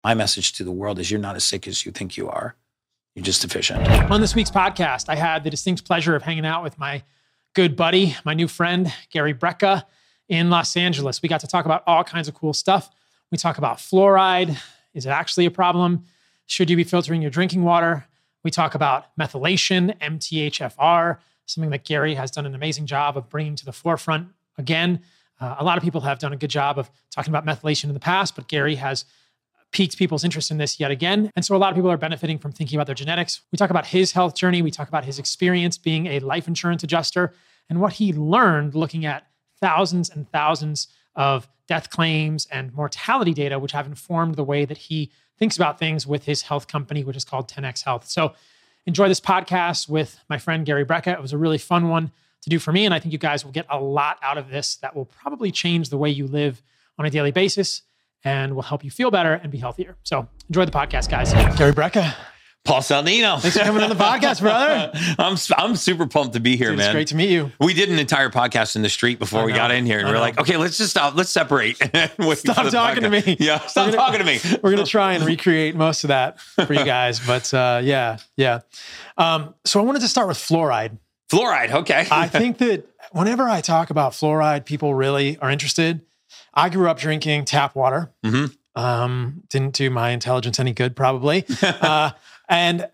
my message to the world is you're not as sick as you think you are. You're just deficient. On this week's podcast, I had the distinct pleasure of hanging out with my good buddy, my new friend, Gary Brecka in Los Angeles. We got to talk about all kinds of cool stuff. We talk about fluoride. Is it actually a problem? Should you be filtering your drinking water? We talk about methylation, MTHFR, something that Gary has done an amazing job of bringing to the forefront again. A lot of people have done a good job of talking about methylation in the past, but Gary has piqued people's interest in this yet again. And so a lot of people are benefiting from thinking about their genetics. We talk about his health journey. We talk about his experience being a life insurance adjuster and what he learned looking at thousands and thousands of death claims and mortality data, which have informed the way that he thinks about things with his health company, which is called 10X Health. So enjoy this podcast with my friend Gary Brecka. It was a really fun one to do for me. And I think you guys will get a lot out of this that will probably change the way you live on a daily basis and will help you feel better and be healthier. So enjoy the podcast, guys. Gary Brecka. Paul Saldino. Thanks for coming on the podcast, brother. I'm super pumped to be here, Dude, man. It's great to meet you. We did an entire podcast in the street before we got in here, and we're like, okay, let's just stop. Let's separate. Stop talking to me. Yeah, stop talking to me. We're going to try and recreate most of that for you guys. But yeah. So I wanted to start with fluoride. Fluoride, okay. I think that whenever I talk about fluoride, people really are interested. I grew up drinking tap water. Mm-hmm. Didn't do my intelligence any good, probably. And,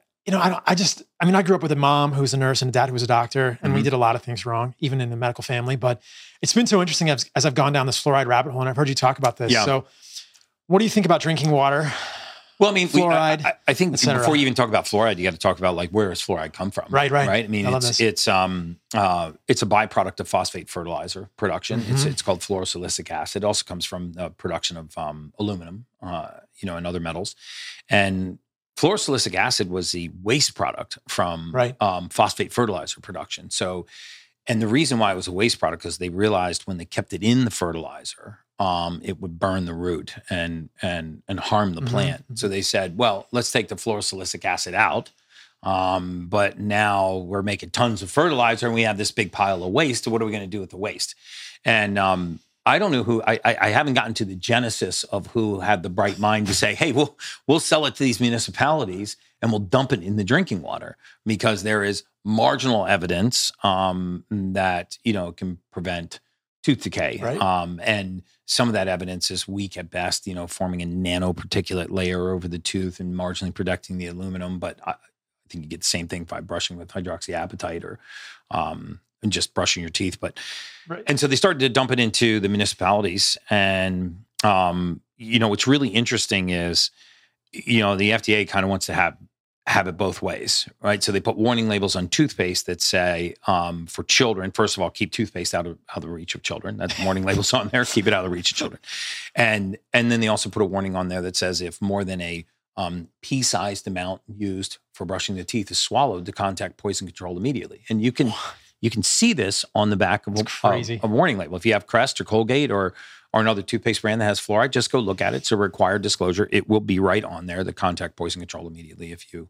I grew up with a mom who was a nurse and a dad who was a doctor, and we did a lot of things wrong, even in the medical family. But it's been so interesting as I've gone down this fluoride rabbit hole, and I've heard you talk about this. Yeah. So what do you think about drinking water? Well, I mean, fluoride, I think before you even talk about fluoride, you got to talk about like, where does fluoride come from? Right. I mean, it's a byproduct of phosphate fertilizer production. Mm-hmm. It's called fluorosilicic acid. It also comes from the production of aluminum, and other metals. And fluorosilicic acid was the waste product from phosphate fertilizer production. So, and the reason why it was a waste product is they realized when they kept it in the fertilizer, it would burn the root and harm the plant. Mm-hmm. So they said, well, let's take the fluorosilicic acid out. But now we're making tons of fertilizer and we have this big pile of waste. So what are we going to do with the waste? And I don't know I haven't gotten to the genesis of who had the bright mind to say, hey, we'll sell it to these municipalities and we'll dump it in the drinking water, because there is marginal evidence that, can prevent tooth decay. Right. And some of that evidence is weak at best, forming a nanoparticulate layer over the tooth and marginally protecting the aluminum. But I think you get the same thing by brushing with hydroxyapatite or and just brushing your teeth. But and so they started to dump it into the municipalities. And what's really interesting is, the FDA kind of wants to have it both ways, right? So they put warning labels on toothpaste that say, for children, first of all, keep toothpaste out of the reach of children. That's warning labels on there, keep it out of the reach of children. And then they also put a warning on there that says if more than a pea-sized amount used for brushing the teeth is swallowed, to contact poison control immediately. And you can see this on the back of a warning label. If you have Crest or Colgate or another toothpaste brand that has fluoride, just go look at it. It's a required disclosure. It will be right on there, the contact poison control immediately if you,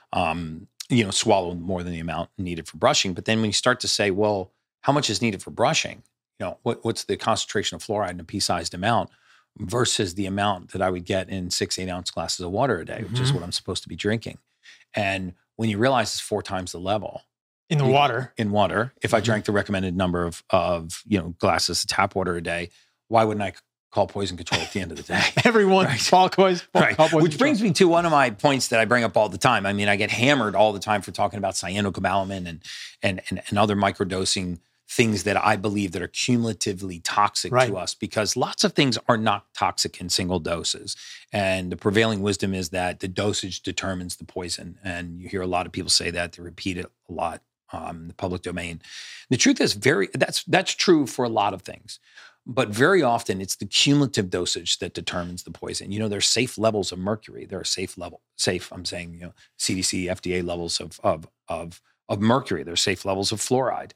swallow more than the amount needed for brushing. But then when you start to say, well, how much is needed for brushing? What's the concentration of fluoride in a pea-sized amount versus the amount that I would get in 6-8 ounce glasses of water a day, which is what I'm supposed to be drinking. And when you realize it's 4 times the level, in water, if I drank the recommended number of glasses of tap water a day, why wouldn't I call poison control at the end of the day? Everyone call poison control. Which brings me to one of my points that I bring up all the time. I mean, I get hammered all the time for talking about cyanocobalamin and other microdosing things that I believe that are cumulatively toxic to us, because lots of things are not toxic in single doses. And the prevailing wisdom is that the dosage determines the poison. And you hear a lot of people say that, they repeat it a lot. The public domain. The truth is that's true for a lot of things, but very often it's the cumulative dosage that determines the poison. There's safe levels of mercury. There are safe, I'm saying, CDC, FDA levels of mercury. There's safe levels of fluoride.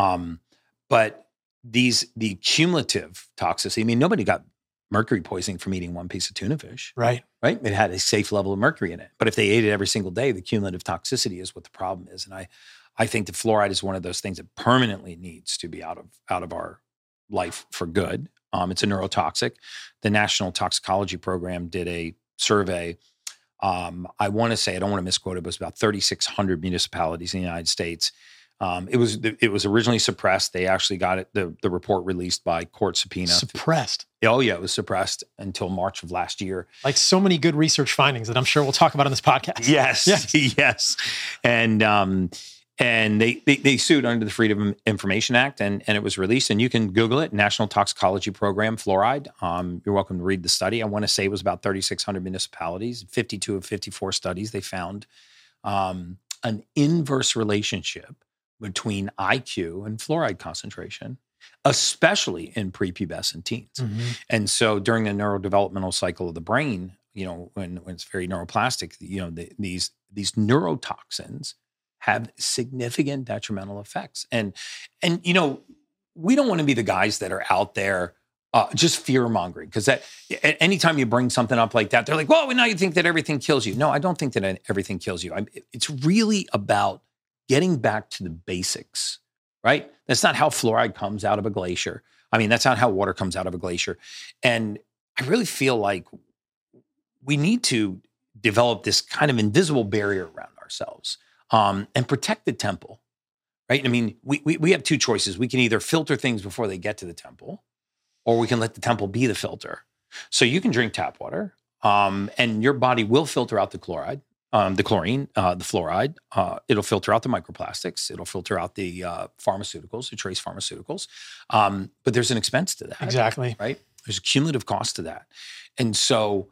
But the cumulative toxicity, I mean, nobody got mercury poisoning from eating one piece of tuna fish. Right? It had a safe level of mercury in it. But if they ate it every single day, the cumulative toxicity is what the problem is. And I think that fluoride is one of those things that permanently needs to be out of our life for good. It's a neurotoxic. The National Toxicology Program did a survey. I want to say, I don't want to misquote it, but it was about 3,600 municipalities in the United States. It was originally suppressed. They actually got it, the report released by court subpoena. Suppressed. Oh yeah, it was suppressed until March of last year. Like so many good research findings that I'm sure we'll talk about on this podcast. Yes. Yes. And they sued under the Freedom of Information Act, and it was released. And you can Google it, National Toxicology Program, fluoride. You're welcome to read the study. I want to say it was about 3,600 municipalities, 52 of 54 studies. They found an inverse relationship between IQ and fluoride concentration, especially in prepubescent teens. Mm-hmm. And so during the neurodevelopmental cycle of the brain, when it's very neuroplastic, these neurotoxins have significant detrimental effects. And we don't want to be the guys that are out there just fear-mongering, because that anytime you bring something up like that, they're like, well, now you think that everything kills you. No, I don't think that everything kills you. It's really about getting back to the basics, right? That's not how fluoride comes out of a glacier. I mean, that's not how water comes out of a glacier. And I really feel like we need to develop this kind of invisible barrier around ourselves and protect the temple, right? I mean, we have two choices. We can either filter things before they get to the temple, or we can let the temple be the filter. So you can drink tap water, and your body will filter out the chloride, the chlorine, the fluoride. It'll filter out the microplastics. It'll filter out the pharmaceuticals, the trace pharmaceuticals. But there's an expense to that. Exactly. Right? There's a cumulative cost to that. And so,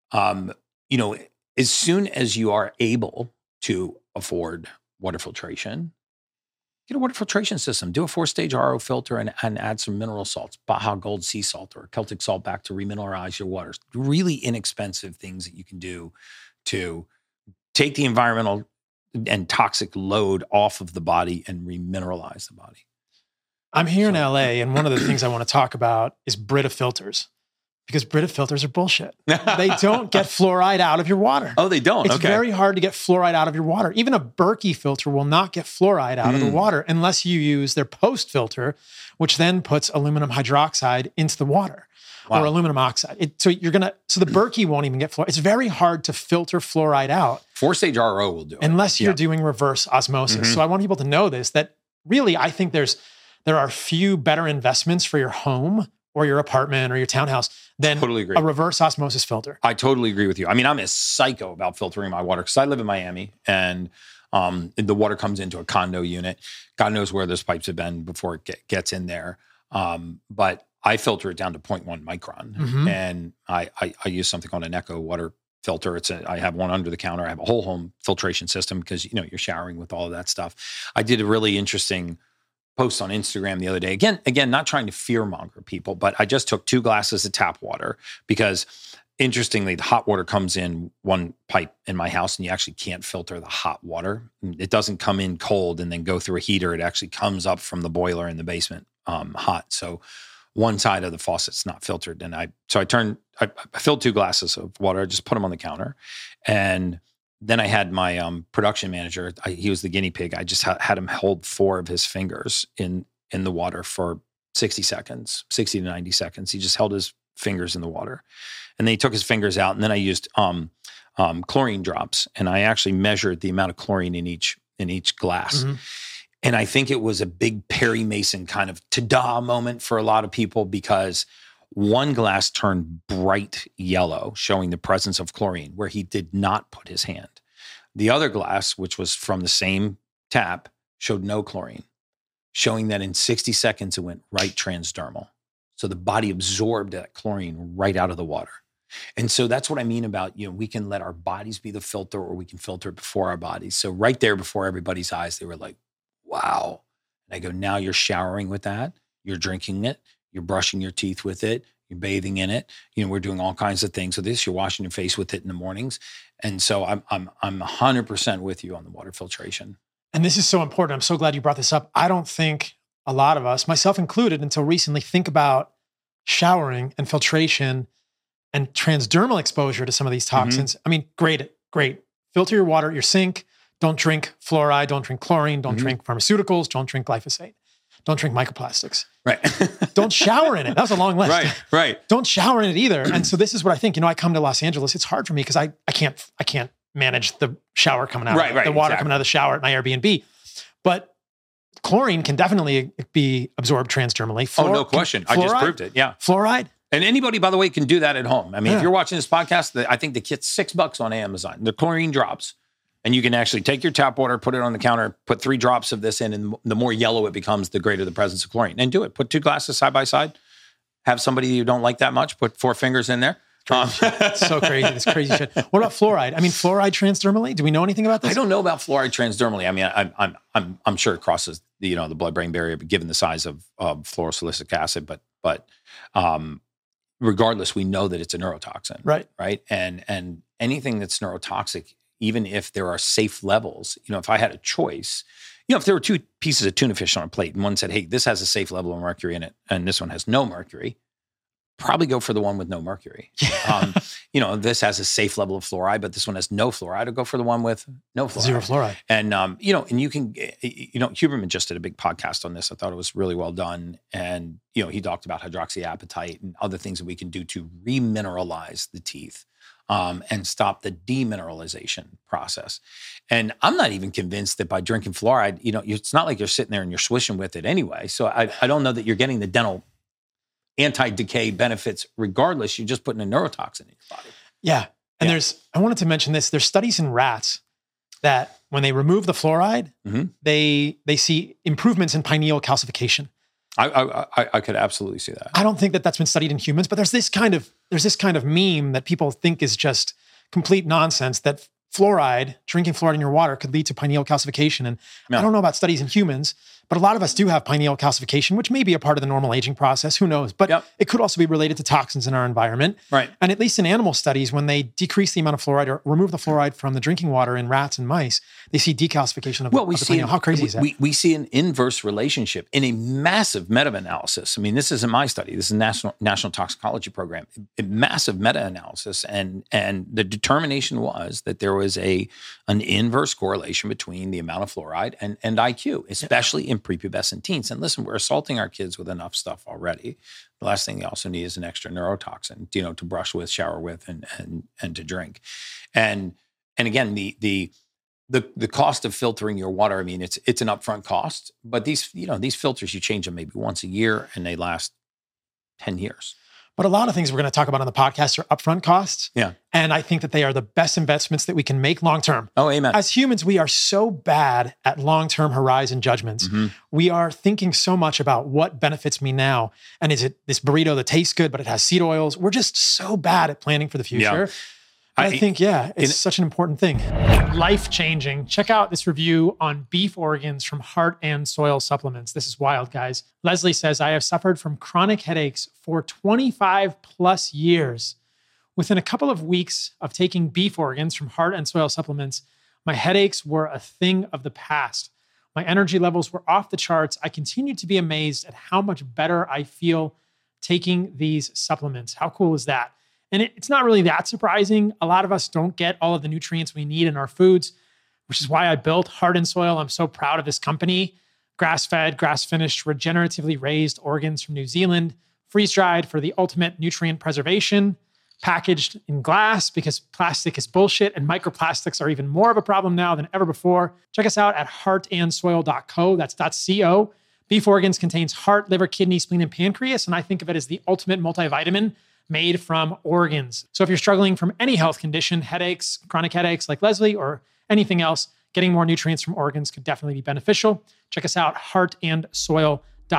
as soon as you are able to afford water filtration, get a water filtration system. Do a 4-stage RO filter and add some mineral salts, Baja Gold sea salt or Celtic salt back to remineralize your waters. Really inexpensive things that you can do to take the environmental and toxic load off of the body and remineralize the body. I'm here in LA, and one of the things I want to talk about is Brita filters, because Brita filters are bullshit. They don't get fluoride out of your water. Oh, they don't? It's okay. very hard to get fluoride out of your water. Even a Berkey filter will not get fluoride out of the water unless you use their post filter, which then puts aluminum hydroxide into the water. Wow. Or aluminum oxide. So the Berkey won't even get fluoride. It's very hard to filter fluoride out. 4-stage RO will do it. Unless you're doing reverse osmosis. Mm-hmm. So I want people to know this, that really, I think there are few better investments for your home or your apartment or your townhouse than a reverse osmosis filter. I totally agree with you. I mean, I'm a psycho about filtering my water because I live in Miami, and the water comes into a condo unit. God knows where those pipes have been before it gets in there. But I filter it down to 0.1 micron, and I use something called an Echo water filter. I have one under the counter. I have a whole home filtration system because you're showering with all of that stuff. I did a really interesting post on Instagram the other day. Again, not trying to fearmonger people, but I just took 2 glasses of tap water because, interestingly, the hot water comes in one pipe in my house, and you actually can't filter the hot water. It doesn't come in cold and then go through a heater. It actually comes up from the boiler in the basement hot. So one side of the faucet's not filtered. And I filled 2 glasses of water. I just put them on the counter. And then I had my production manager, he was the guinea pig. I just had him hold 4 of his fingers in the water for 60 to 90 seconds. He just held his fingers in the water. And then he took his fingers out. And then I used chlorine drops. And I actually measured the amount of chlorine in each glass. Mm-hmm. And I think it was a big Perry Mason kind of ta-da moment for a lot of people, because one glass turned bright yellow, showing the presence of chlorine where he did not put his hand. The other glass, which was from the same tap, showed no chlorine, showing that in 60 seconds it went right transdermal. So the body absorbed that chlorine right out of the water. And so that's what I mean about, we can let our bodies be the filter, or we can filter it before our bodies. So right there before everybody's eyes, they were like, wow. And I go, now you're showering with that. You're drinking it. You're brushing your teeth with it. You're bathing in it. We're doing all kinds of things with this. You're washing your face with it in the mornings. And so I'm 100% with you on the water filtration. And this is so important. I'm so glad you brought this up. I don't think a lot of us, myself included, until recently, think about showering and filtration and transdermal exposure to some of these toxins. Mm-hmm. I mean, great. Filter your water at your sink. Don't drink fluoride. Don't drink chlorine. Don't drink pharmaceuticals. Don't drink glyphosate. don't drink microplastics. Right. Don't shower in it. That was a long list. Right. Don't shower in it either. And so this is what I think, I come to Los Angeles, it's hard for me because I can't manage the shower coming out, the water coming out of the shower at my Airbnb. But chlorine can definitely be absorbed transdermally. No question. I just proved it. Yeah. Fluoride. And anybody, by the way, can do that at home. I mean, if you're watching this podcast, I think the kit's $6 on Amazon. The chlorine drops. And you can actually take your tap water, put it on the counter, put 3 drops of this in, and the more yellow it becomes, the greater the presence of chlorine. And do it. Put 2 glasses side by side. Have somebody you don't like that much, put 4 fingers in there. It's so crazy. This crazy shit. What about fluoride? I mean, fluoride transdermally? Do we know anything about this? I don't know about fluoride transdermally. I mean, I'm sure it crosses the blood-brain barrier, but given the size of fluorosilicic acid, but regardless, we know that it's a neurotoxin. Right. And anything that's neurotoxic, even if there are safe levels, if I had a choice, if there were 2 pieces of tuna fish on a plate and one said, hey, this has a safe level of mercury in it and this one has no mercury, probably go for the one with no mercury. This has a safe level of fluoride, but this one has no fluoride. I'll go for the one with no fluoride. 0 fluoride. And, and you can, Huberman just did a big podcast on this. I thought it was really well done. And, he talked about hydroxyapatite and other things that we can do to remineralize the teeth. And stop the demineralization process. And I'm not even convinced that by drinking fluoride, it's not like you're sitting there and you're swishing with it anyway. So I don't know that you're getting the dental anti-decay benefits regardless. You're just putting a neurotoxin in your body. Yeah. And I wanted to mention this. There's studies in rats that when they remove the fluoride, they see improvements in pineal calcification. I could absolutely see that. I don't think that that's been studied in humans, but there's this kind of meme that people think is just complete nonsense that drinking fluoride in your water could lead to pineal calcification. And I don't know about studies in humans, but a lot of us do have pineal calcification, which may be a part of the normal aging process. Who knows? But it could also be related to toxins in our environment. Right. And at least in animal studies, when they decrease the amount of fluoride or remove the fluoride from the drinking water in rats and mice, they see decalcification of the pineal. How crazy is that? We see an inverse relationship in a massive meta-analysis. I mean, this isn't my study. This is a National Toxicology Program. A massive meta-analysis. And the determination was that there was an inverse correlation between the amount of fluoride and IQ, especially in prepubescent teens. And listen, we're assaulting our kids with enough stuff already. The last thing they also need is an extra neurotoxin, to brush with, shower with, and to drink. And again, the cost of filtering your water, I mean, it's an upfront cost, but these filters, you change them maybe once a year and they last 10 years. But a lot of things we're going to talk about on the podcast are upfront costs. Yeah. And I think that they are the best investments that we can make long-term. Oh, amen. As humans, we are so bad at long-term horizon judgments. Mm-hmm. We are thinking so much about what benefits me now. And is it this burrito that tastes good, but it has seed oils? We're just so bad at planning for the future. Yeah. I think, it's such an important thing. Life-changing. Check out this review on beef organs from Heart and Soil Supplements. This is wild, guys. Leslie says, I have suffered from chronic headaches for 25 plus years. Within a couple of weeks of taking beef organs from Heart and Soil Supplements, my headaches were a thing of the past. My energy levels were off the charts. I continue to be amazed at how much better I feel taking these supplements. How cool is that? And it's not really that surprising. A lot of us don't get all of the nutrients we need in our foods, which is why I built Heart and Soil. I'm so proud of this company. Grass-fed, grass-finished, regeneratively raised organs from New Zealand, freeze-dried for the ultimate nutrient preservation, packaged in glass because plastic is bullshit and microplastics are even more of a problem now than ever before. Check us out at heartandsoil.co. That's .co. Beef organs contains heart, liver, kidney, spleen, and pancreas, and I think of it as the ultimate multivitamin made from organs. So if you're struggling from any health condition, headaches, chronic headaches like Leslie, or anything else, getting more nutrients from organs could definitely be beneficial. Check us out, heartandsoil.co.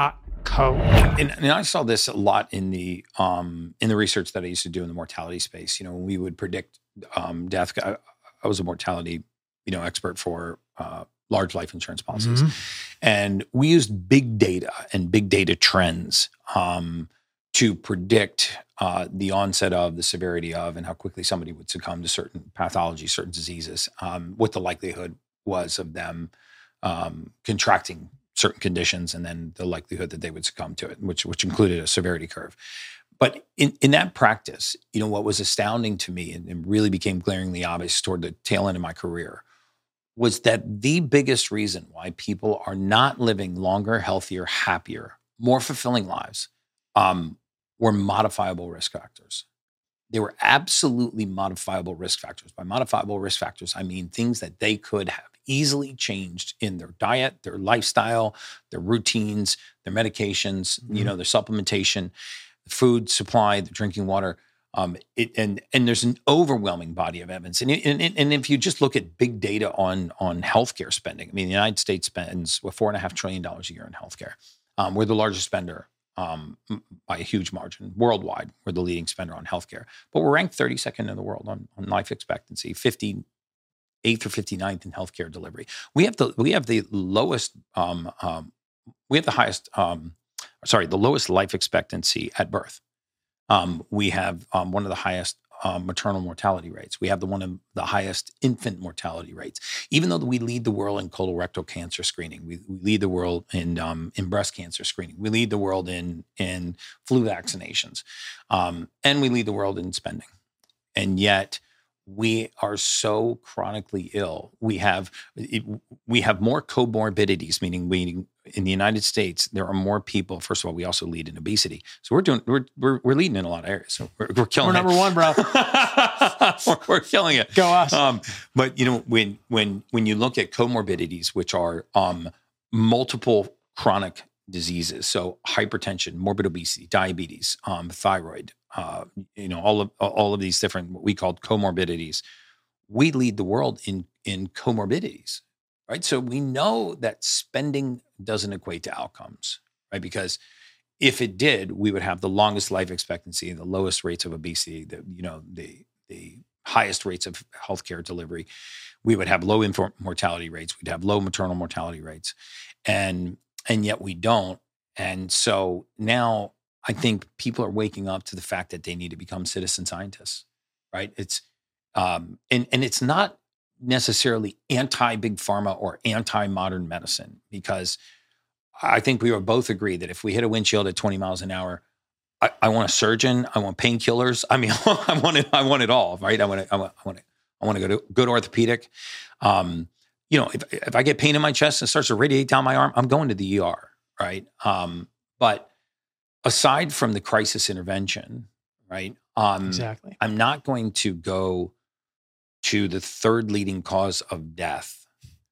And I saw this a lot in the research that I used to do in the mortality space. When we would predict death, I was a mortality, expert for large life insurance policies. Mm-hmm. And we used big data and big data trends to predict the onset of, the severity of, and how quickly somebody would succumb to certain pathologies, certain diseases, what the likelihood was of them contracting certain conditions, and then the likelihood that they would succumb to it, which included a severity curve. But in that practice, what was astounding to me and really became glaringly obvious toward the tail end of my career was that the biggest reason why people are not living longer, healthier, happier, more fulfilling lives were modifiable risk factors. They were absolutely modifiable risk factors. By modifiable risk factors, I mean things that they could have easily changed in their diet, their lifestyle, their routines, their medications, their supplementation, the food supply, the drinking water. And there's an overwhelming body of evidence. And if you just look at big data on healthcare spending, I mean, the United States spends $4.5 trillion a year in healthcare. We're the largest spender by a huge margin worldwide. We're the leading spender on healthcare, but we're ranked 32nd in the world on life expectancy, 58th or 59th in healthcare delivery. We have the lowest, the lowest life expectancy at birth. We have one of the highest maternal mortality rates. We have one of the highest infant mortality rates. Even though we lead the world in colorectal cancer screening, we lead the world in breast cancer screening, we lead the world in flu vaccinations, and we lead the world in spending. And yet, we are so chronically ill. We have more comorbidities, meaning in the United States, there are more people. First of all, we also lead in obesity. So we're leading in a lot of areas. So we're killing it. We're number one, bro. we're killing it. Go us. But when you look at comorbidities, which are multiple chronic diseases, so hypertension, morbid obesity, diabetes, thyroid, all of these different what we call comorbidities, we lead the world in comorbidities, right? So we know that spending doesn't equate to outcomes, right? Because if it did, we would have the longest life expectancy, the lowest rates of obesity, the highest rates of healthcare delivery. We would have low infant mortality rates. We'd have low maternal mortality rates, and yet we don't. And so now I think people are waking up to the fact that they need to become citizen scientists, right? It's and it's not necessarily anti-big pharma or anti-modern medicine, because I think we would both agree that if we hit a windshield at 20 miles an hour, I want a surgeon, I want painkillers. I mean, I want it all, right? I want to go to good orthopedic. If I get pain in my chest and it starts to radiate down my arm, I'm going to the ER, right? But aside from the crisis intervention, right? Exactly. I'm not going to go to the third leading cause of death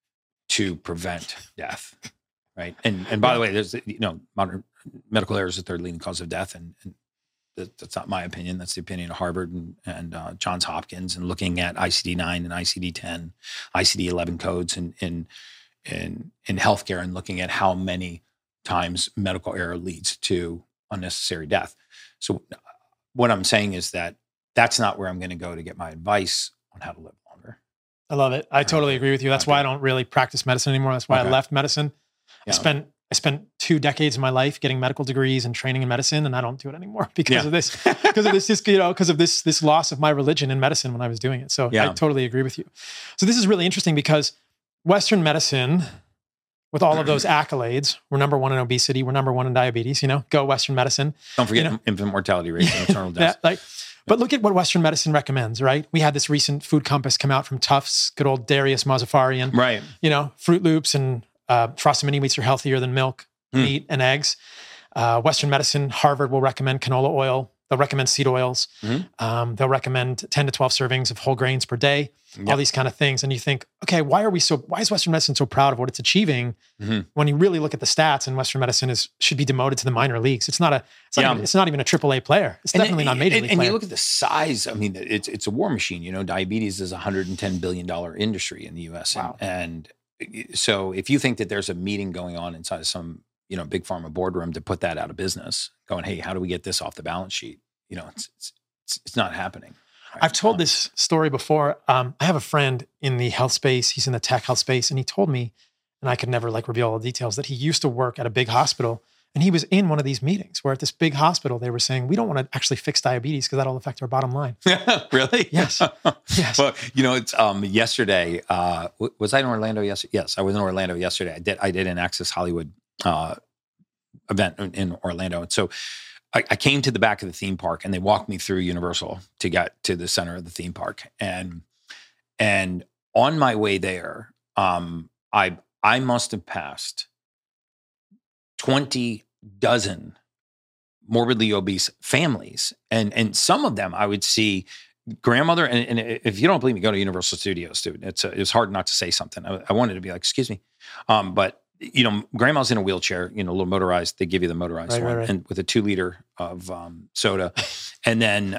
to prevent death, right? And by the way, there's modern medical error is the third leading cause of death, and that's not my opinion. That's the opinion of Harvard and Johns Hopkins, and looking at ICD-9 and ICD-10, ICD-11 codes in healthcare, and looking at how many times medical error leads to unnecessary death. So what I'm saying is that that's not where I'm going to go to get my advice on how to live longer. I love it. I totally agree with you. That's why I don't really practice medicine anymore. That's why I left medicine. Yeah. I spent 2 decades of my life getting medical degrees and training in medicine, and I don't do it anymore because of this, because of this loss of my religion in medicine when I was doing it. So I totally agree with you. So this is really interesting because Western medicine, with all of those accolades, we're number one in obesity, we're number one in diabetes. Go Western medicine. Don't forget infant mortality rates and maternal deaths. But look at what Western medicine recommends, right? We had this recent food compass come out from Tufts, good old Darius Mozaffarian. Right. Fruit Loops and Frosted Mini Wheats are healthier than milk, meat, and eggs. Western medicine, Harvard will recommend canola oil. They'll recommend seed oils. Mm-hmm. They'll recommend 10 to 12 servings of whole grains per day, all these kind of things. And you think, okay, why is Western medicine so proud of what it's achieving? Mm-hmm. When you really look at the stats, and Western medicine should be demoted to the minor leagues. It's not even a AAA player. It's definitely not major league player. And you look at the size, I mean, it's a war machine. Diabetes is a $110 billion industry in the US. Wow. And so if you think that there's a meeting going on inside of some, big pharma boardroom to put that out of business, going, hey, how do we get this off the balance sheet? It's not happening. Right? I've told this story before. I have a friend in the health space. He's in the tech health space. And he told me, and I could never reveal all the details, that he used to work at a big hospital. And he was in one of these meetings where at this big hospital, they were saying, we don't want to actually fix diabetes because that'll affect our bottom line. Really? Yes. Yes. Well, it's yesterday. Was I in Orlando yesterday? Yes, I was in Orlando yesterday. I did an Access Hollywood event in Orlando. And so I came to the back of the theme park, and they walked me through Universal to get to the center of the theme park. And on my way there, I must have passed 20 dozen morbidly obese families. And some of them I would see grandmother, and if you don't believe me, go to Universal Studios, dude. It's hard not to say something. I wanted to be like, excuse me. But grandma's in a wheelchair, a little motorized. They give you the motorized one, right. And with a 2 liter of soda. And then,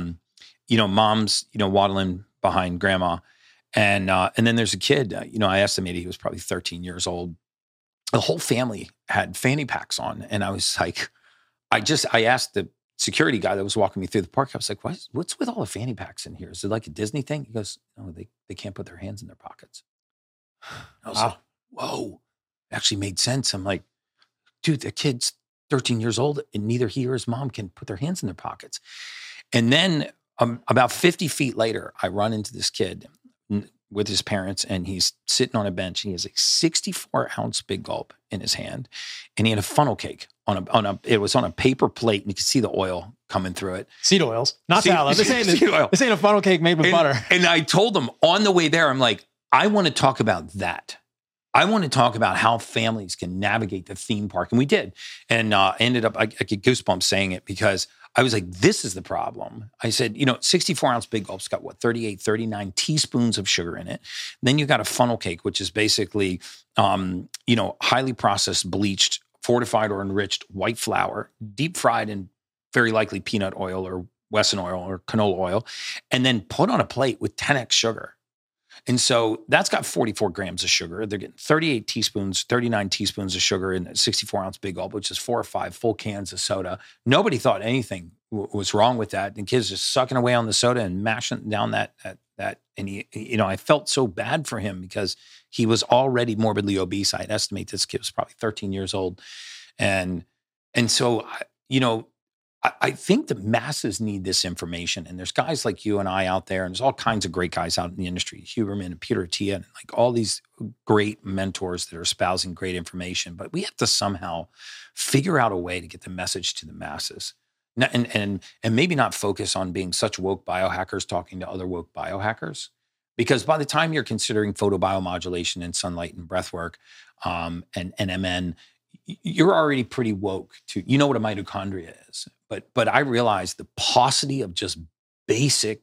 mom's, waddling behind grandma. And then there's a kid, I estimated he was probably 13 years old. The whole family had fanny packs on. And I was like, I asked the security guy that was walking me through the park. I was like, what's with all the fanny packs in here? Is it like a Disney thing? He goes, no, they can't put their hands in their pockets. I was like, whoa, it actually made sense. I'm like, dude, the kid's 13 years old and neither he or his mom can put their hands in their pockets. And then about 50 feet later, I run into this kid with his parents and he's sitting on a bench. He has a 64-ounce Big Gulp in his hand and he had a funnel cake it was on a paper plate and you could see the oil coming through it. Seed oils, not salad. This ain't a funnel cake made with butter. And I told him on the way there, I'm like, I want to talk about that. I want to talk about how families can navigate the theme park. And we did. And I get goosebumps saying it because I was like, this is the problem. I said, 64-ounce Big Gulp's got 38, 39 teaspoons of sugar in it. Then you got a funnel cake, which is basically, highly processed, bleached, fortified or enriched white flour, deep fried in very likely peanut oil or Wesson oil or canola oil, and then put on a plate with 10x sugar. And so that's got 44 grams of sugar. They're getting 38 teaspoons, 39 teaspoons of sugar in a 64-ounce Big Gulp, which is 4 or 5 full cans of soda. Nobody thought anything was wrong with that. And kids just sucking away on the soda and mashing down that. And he, I felt so bad for him because he was already morbidly obese. I'd estimate this kid was probably 13 years old. And so, I think the masses need this information. And there's guys like you and I out there, and there's all kinds of great guys out in the industry, Huberman and Peter Attia, and like all these great mentors that are espousing great information. But we have to somehow figure out a way to get the message to the masses. And maybe not focus on being such woke biohackers talking to other woke biohackers. Because by the time you're considering photobiomodulation and sunlight and breath work and NMN, you're already pretty woke to, what a mitochondria is. But I realized the paucity of just basic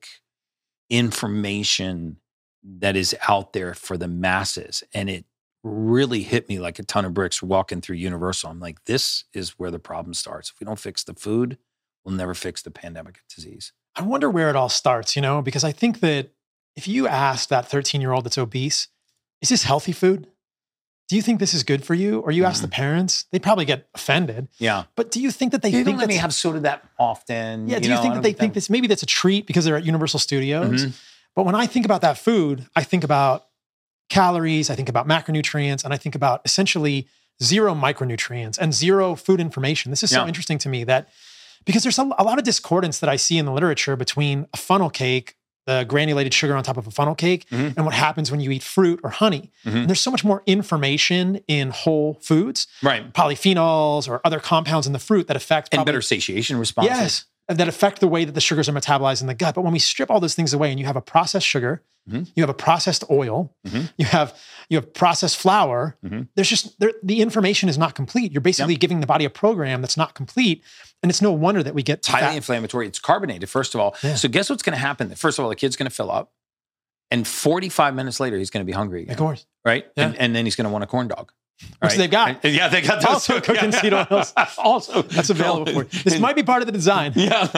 information that is out there for the masses. And it really hit me like a ton of bricks walking through Universal. I'm like, this is where the problem starts. If we don't fix the food, we'll never fix the pandemic of disease. I wonder where it all starts, because I think that if you ask that 13-year-old that's obese, is this healthy food? Do you think this is good for you? Or you ask the parents, they'd probably get offended. Yeah. But do you think that they think don't let me have soda that often? Yeah. Do you think that they think this, maybe that's a treat because they're at Universal Studios. Mm-hmm. But when I think about that food, I think about calories, I think about macronutrients, and I think about essentially 0 micronutrients and 0 food information. This is so interesting to me because there's a lot of discordance that I see in the literature between a funnel cake, the granulated sugar on top of a funnel cake, and what happens when you eat fruit or honey. Mm-hmm. And there's so much more information in whole foods, right? Polyphenols or other compounds in the fruit that affect better satiation responses. Yes, that affect the way that the sugars are metabolized in the gut. But when we strip all those things away and you have a processed sugar, you have a processed oil, you have processed flour, the information is not complete. You're basically giving the body a program that's not complete. And it's no wonder that we get highly inflammatory. It's carbonated, first of all. Yeah. So guess what's going to happen? First of all, the kid's going to fill up. And 45 minutes later, he's going to be hungry again. Of course. Right? Yeah. And then he's going to want a corn dog. Which they've got. They got those. Also cooking seed oils. Also, that's available for you. This might be part of the design. Yeah.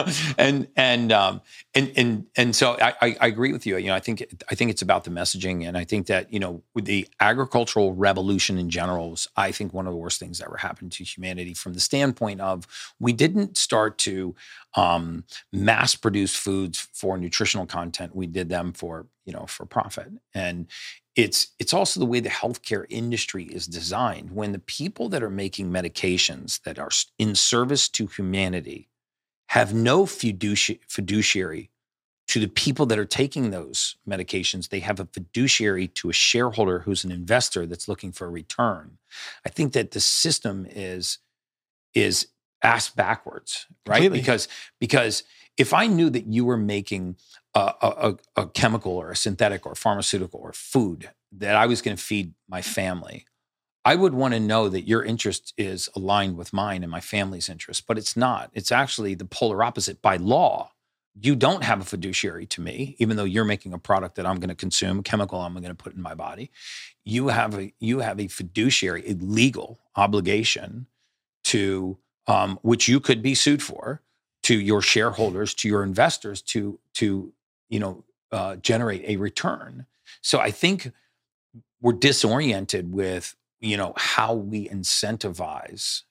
And so I agree with you. I think it's about the messaging. And I think that, with the agricultural revolution in general, was, I think, one of the worst things that ever happened to humanity from the standpoint of we didn't start to mass produce foods for nutritional content. We did them for profit. And it's also the way the healthcare industry is designed. When the people that are making medications that are in service to humanity have no fiduciary to the people that are taking those medications, they have a fiduciary to a shareholder who's an investor that's looking for a return. I think that the system is ass backwards, right? Completely. Because if I knew that you were making a chemical or a synthetic or pharmaceutical or food that I was going to feed my family, I would want to know that your interest is aligned with mine and my family's interest, but it's not. It's actually the polar opposite. By law, you don't have a fiduciary to me, even though you're making a product that I'm going to consume, a chemical I'm going to put in my body. You have a fiduciary, a legal obligation to which you could be sued for, to your shareholders, to your investors, to generate a return. So I think we're disoriented with how we incentivize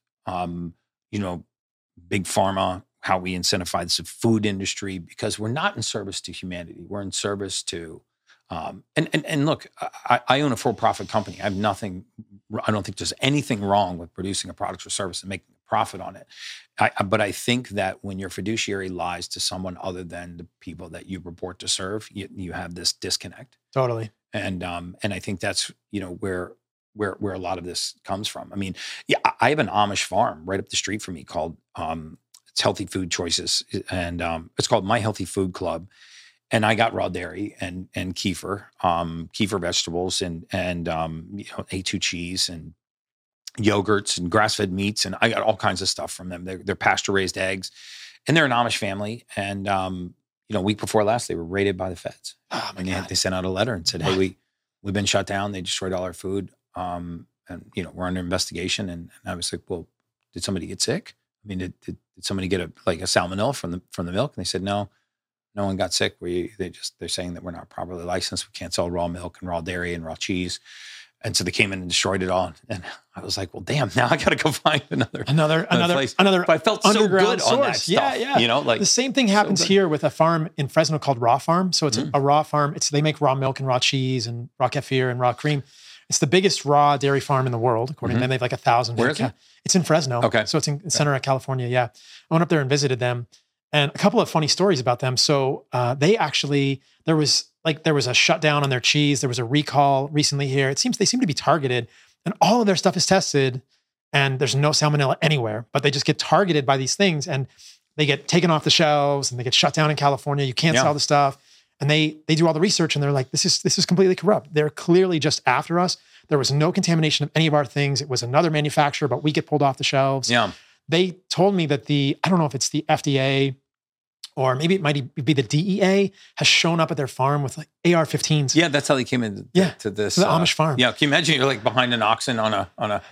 big pharma, how we incentivize the food industry, because we're not in service to humanity. We're in service to and look, I own a for-profit company. I don't think there's anything wrong with producing a product or service and making a profit on it. But I think that when your fiduciary lies to someone other than the people that you report to serve, you have this disconnect. Totally. And I think that's where a lot of this comes from. I mean, I have an Amish farm right up the street from me called it's Healthy Food Choices, and it's called My Healthy Food Club. And I got raw dairy and kefir vegetables and A2 cheese and yogurts and grass-fed meats, and I got all kinds of stuff from them. They're pasture-raised eggs, and they're an Amish family. And week before last, they were raided by the feds. Oh my God. They sent out a letter and said, "Hey, we've been shut down. They destroyed all our food, and we're under investigation." And I was like, "Well, did somebody get sick? I mean, did somebody get a salmonella from the milk?" And they said, "No. No one got sick. They're saying that we're not properly licensed. We can't sell raw milk and raw dairy and raw cheese." And so they came in and destroyed it all. And I was like, well, damn, now I got to go find another place. But I felt so good source. On that stuff. Yeah. The same thing happens here with a farm in Fresno called Raw Farm. So it's a raw farm. They make raw milk and raw cheese and raw kefir and raw cream. It's the biggest raw dairy farm in the world, according to them. They have like 1,000. Where is it? It's in Fresno. Okay. So it's in center of California. Yeah. I went up there and visited them. And a couple of funny stories about them. So they actually, there was a shutdown on their cheese. There was a recall recently here. They seem to be targeted, and all of their stuff is tested, and there's no salmonella anywhere. But they just get targeted by these things, and they get taken off the shelves, and they get shut down in California. You can't sell the stuff, and they do all the research, and they're like, this is completely corrupt. They're clearly just after us. There was no contamination of any of our things. It was another manufacturer, but we get pulled off the shelves. Yeah. They told me that I don't know if it's the FDA or maybe it might be the DEA, has shown up at their farm with like AR-15s. Yeah, that's how they came in to this. To the Amish farm. Yeah, can you imagine you're like behind an oxen on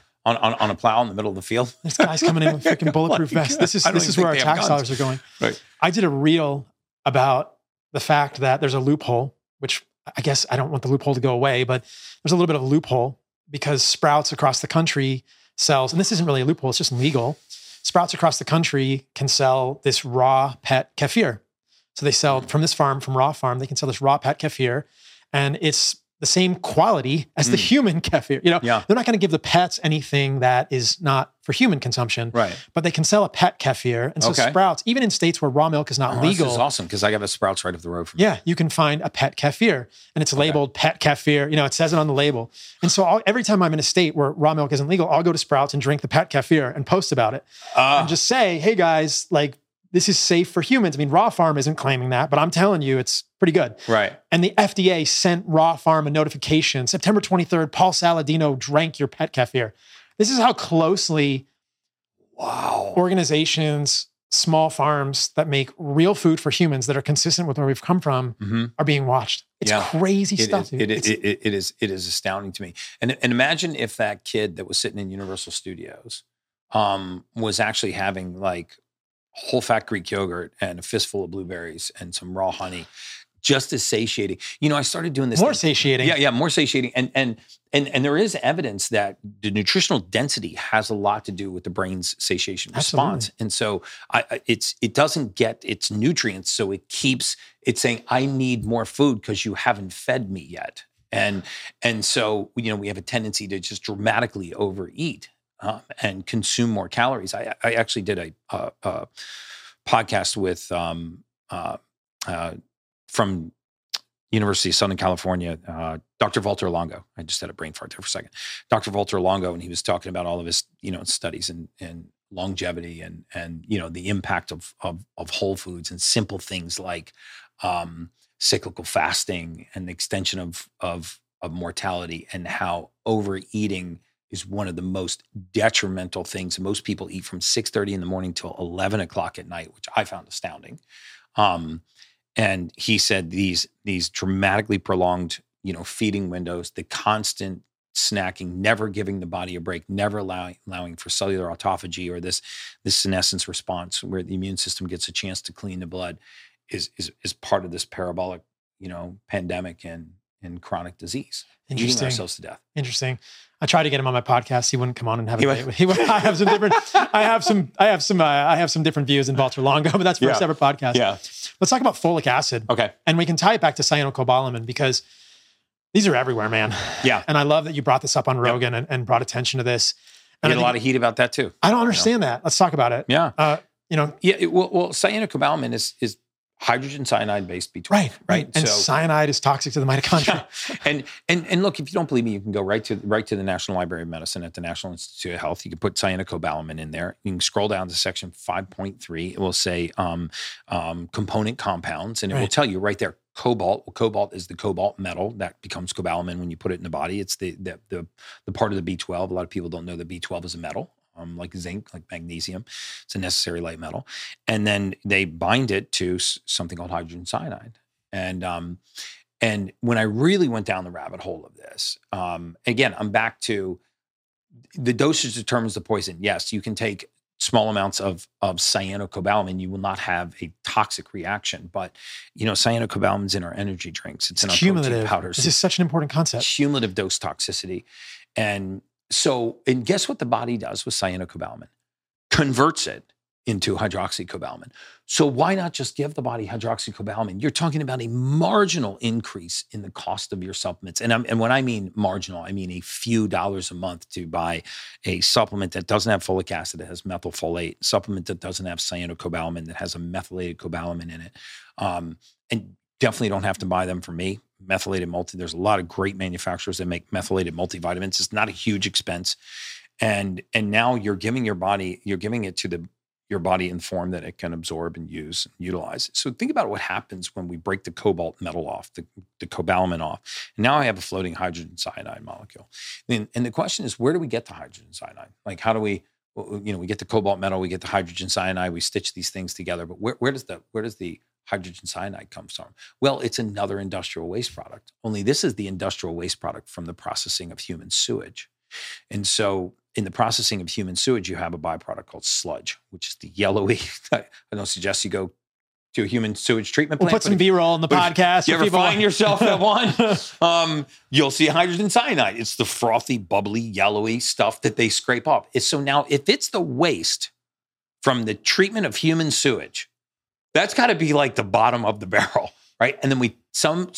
a plow in the middle of the field? This guy's coming in with freaking bulletproof vests. This is where our tax dollars are going. Right. I did a reel about the fact that there's a loophole, which I guess I don't want the loophole to go away, but there's a little bit of a loophole because Sprouts across the country sells, and this isn't really a loophole, it's just legal. Sprouts across the country can sell this raw pet kefir. So they sell from this farm, from Raw Farm, they can sell this raw pet kefir, and it's the same quality as the human kefir. They're not going to give the pets anything that is not for human consumption, right? But they can sell a pet kefir. And so Sprouts, even in states where raw milk is not legal. This is awesome because I got a Sprouts right up the road from me. Yeah, you can find a pet kefir, and it's labeled pet kefir. It says it on the label. And so every time I'm in a state where raw milk isn't legal, I'll go to Sprouts and drink the pet kefir and post about it. And just say, hey guys, like, this is safe for humans. I mean, Raw Farm isn't claiming that, but I'm telling you, it's pretty good. Right. And the FDA sent Raw Farm a notification. September 23rd, Paul Saladino drank your pet kefir. This is how closely organizations, small farms that make real food for humans that are consistent with where we've come from are being watched. It's crazy stuff. It is astounding to me. And imagine if that kid that was sitting in Universal Studios was actually having like whole fat Greek yogurt and a fistful of blueberries and some raw honey, just as satiating. I started doing this. More satiating. Yeah, more satiating. And there is evidence that the nutritional density has a lot to do with the brain's satiation response. And so it doesn't get its nutrients, so it's saying, I need more food because you haven't fed me yet. And so we have a tendency to just dramatically overeat. And consume more calories. I actually did a podcast with from University of Southern California, Dr. Walter Longo. I just had a brain fart there for a second. Dr. Walter Longo, and he was talking about all of his studies and longevity and the impact of whole foods and simple things like cyclical fasting and the extension of mortality, and how overeating is one of the most detrimental things. Most people eat from 6:30 in the morning till 11 o'clock at night, which I found astounding. And he said these dramatically prolonged, feeding windows, the constant snacking, never giving the body a break, never allowing for cellular autophagy or this senescence response where the immune system gets a chance to clean the blood is part of this parabolic, pandemic and chronic disease. Eating ourselves to death. Interesting. I tried to get him on my podcast. He wouldn't come on and have a debate. I have some different views than Valter Longo, but that's for a separate podcast. Yeah. Let's talk about folic acid. Okay. And we can tie it back to cyanocobalamin because these are everywhere, man. Yeah. And I love that you brought this up on Rogan and brought attention to this. And I get a lot of heat about that too. I don't understand that. Let's talk about it. Yeah. Well, cyanocobalamin is hydrogen cyanide based B12. Right. And cyanide is toxic to the mitochondria. Yeah. And look, if you don't believe me, you can go right to the National Library of Medicine at the National Institute of Health. You can put cyanocobalamin in there. You can scroll down to section 5.3. It will say component compounds, and it will tell you right there. Cobalt. Well, cobalt is the cobalt metal that becomes cobalamin when you put it in the body. It's the part of the B12. A lot of people don't know that B12 is a metal. Like zinc, like magnesium. It's a necessary light metal. And then they bind it to something called hydrogen cyanide. And when I really went down the rabbit hole of this, again, I'm back to the dosage determines the poison. Yes, you can take small amounts of cyanocobalamin. You will not have a toxic reaction. But, cyanocobalamin's in our energy drinks. It's in our protein powders. This is such an important concept. Cumulative dose toxicity. And guess what the body does with cyanocobalamin? Converts it into hydroxycobalamin. So why not just give the body hydroxycobalamin? You're talking about a marginal increase in the cost of your supplements. And when I mean marginal, I mean a few dollars a month to buy a supplement that doesn't have folic acid, that has methylfolate, supplement that doesn't have cyanocobalamin, that has a methylated cobalamin in it. And definitely don't have to buy them from me. Methylated multi, there's a lot of great manufacturers that make methylated multivitamins. It's not a huge expense. And now you're giving it to your body in form that it can absorb and use and utilize. So think about what happens when we break the cobalt metal off, the cobalamin off. And now I have a floating hydrogen cyanide molecule. And the question is, where do we get the hydrogen cyanide? Like, how do we get the cobalt metal, we get the hydrogen cyanide, we stitch these things together. But where does the hydrogen cyanide comes from? Well, it's another industrial waste product. Only this is the industrial waste product from the processing of human sewage. And so in the processing of human sewage, you have a byproduct called sludge, which is the yellowy. I don't suggest you go to a human sewage treatment plant. We'll put some B-roll in the podcast. If you ever find yourself at one, you'll see hydrogen cyanide. It's the frothy, bubbly, yellowy stuff that they scrape off. So now if it's the waste from the treatment of human sewage, that's got to be like the bottom of the barrel, right? And then some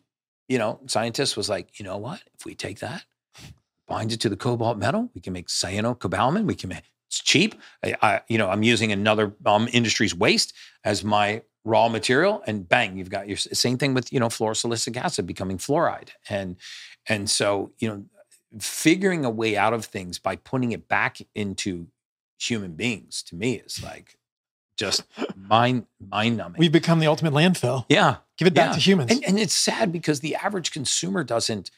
scientist was like, you know what? If we take that, bind it to the cobalt metal, we can make cyanocobalamin. It's cheap. I'm using another industry's waste as my raw material, and bang, you've got your same thing with fluorosilicic acid becoming fluoride, and so figuring a way out of things by putting it back into human beings to me is like just mind numbing. We've become the ultimate landfill. Yeah. Give it back to humans. And it's sad because the average consumer doesn't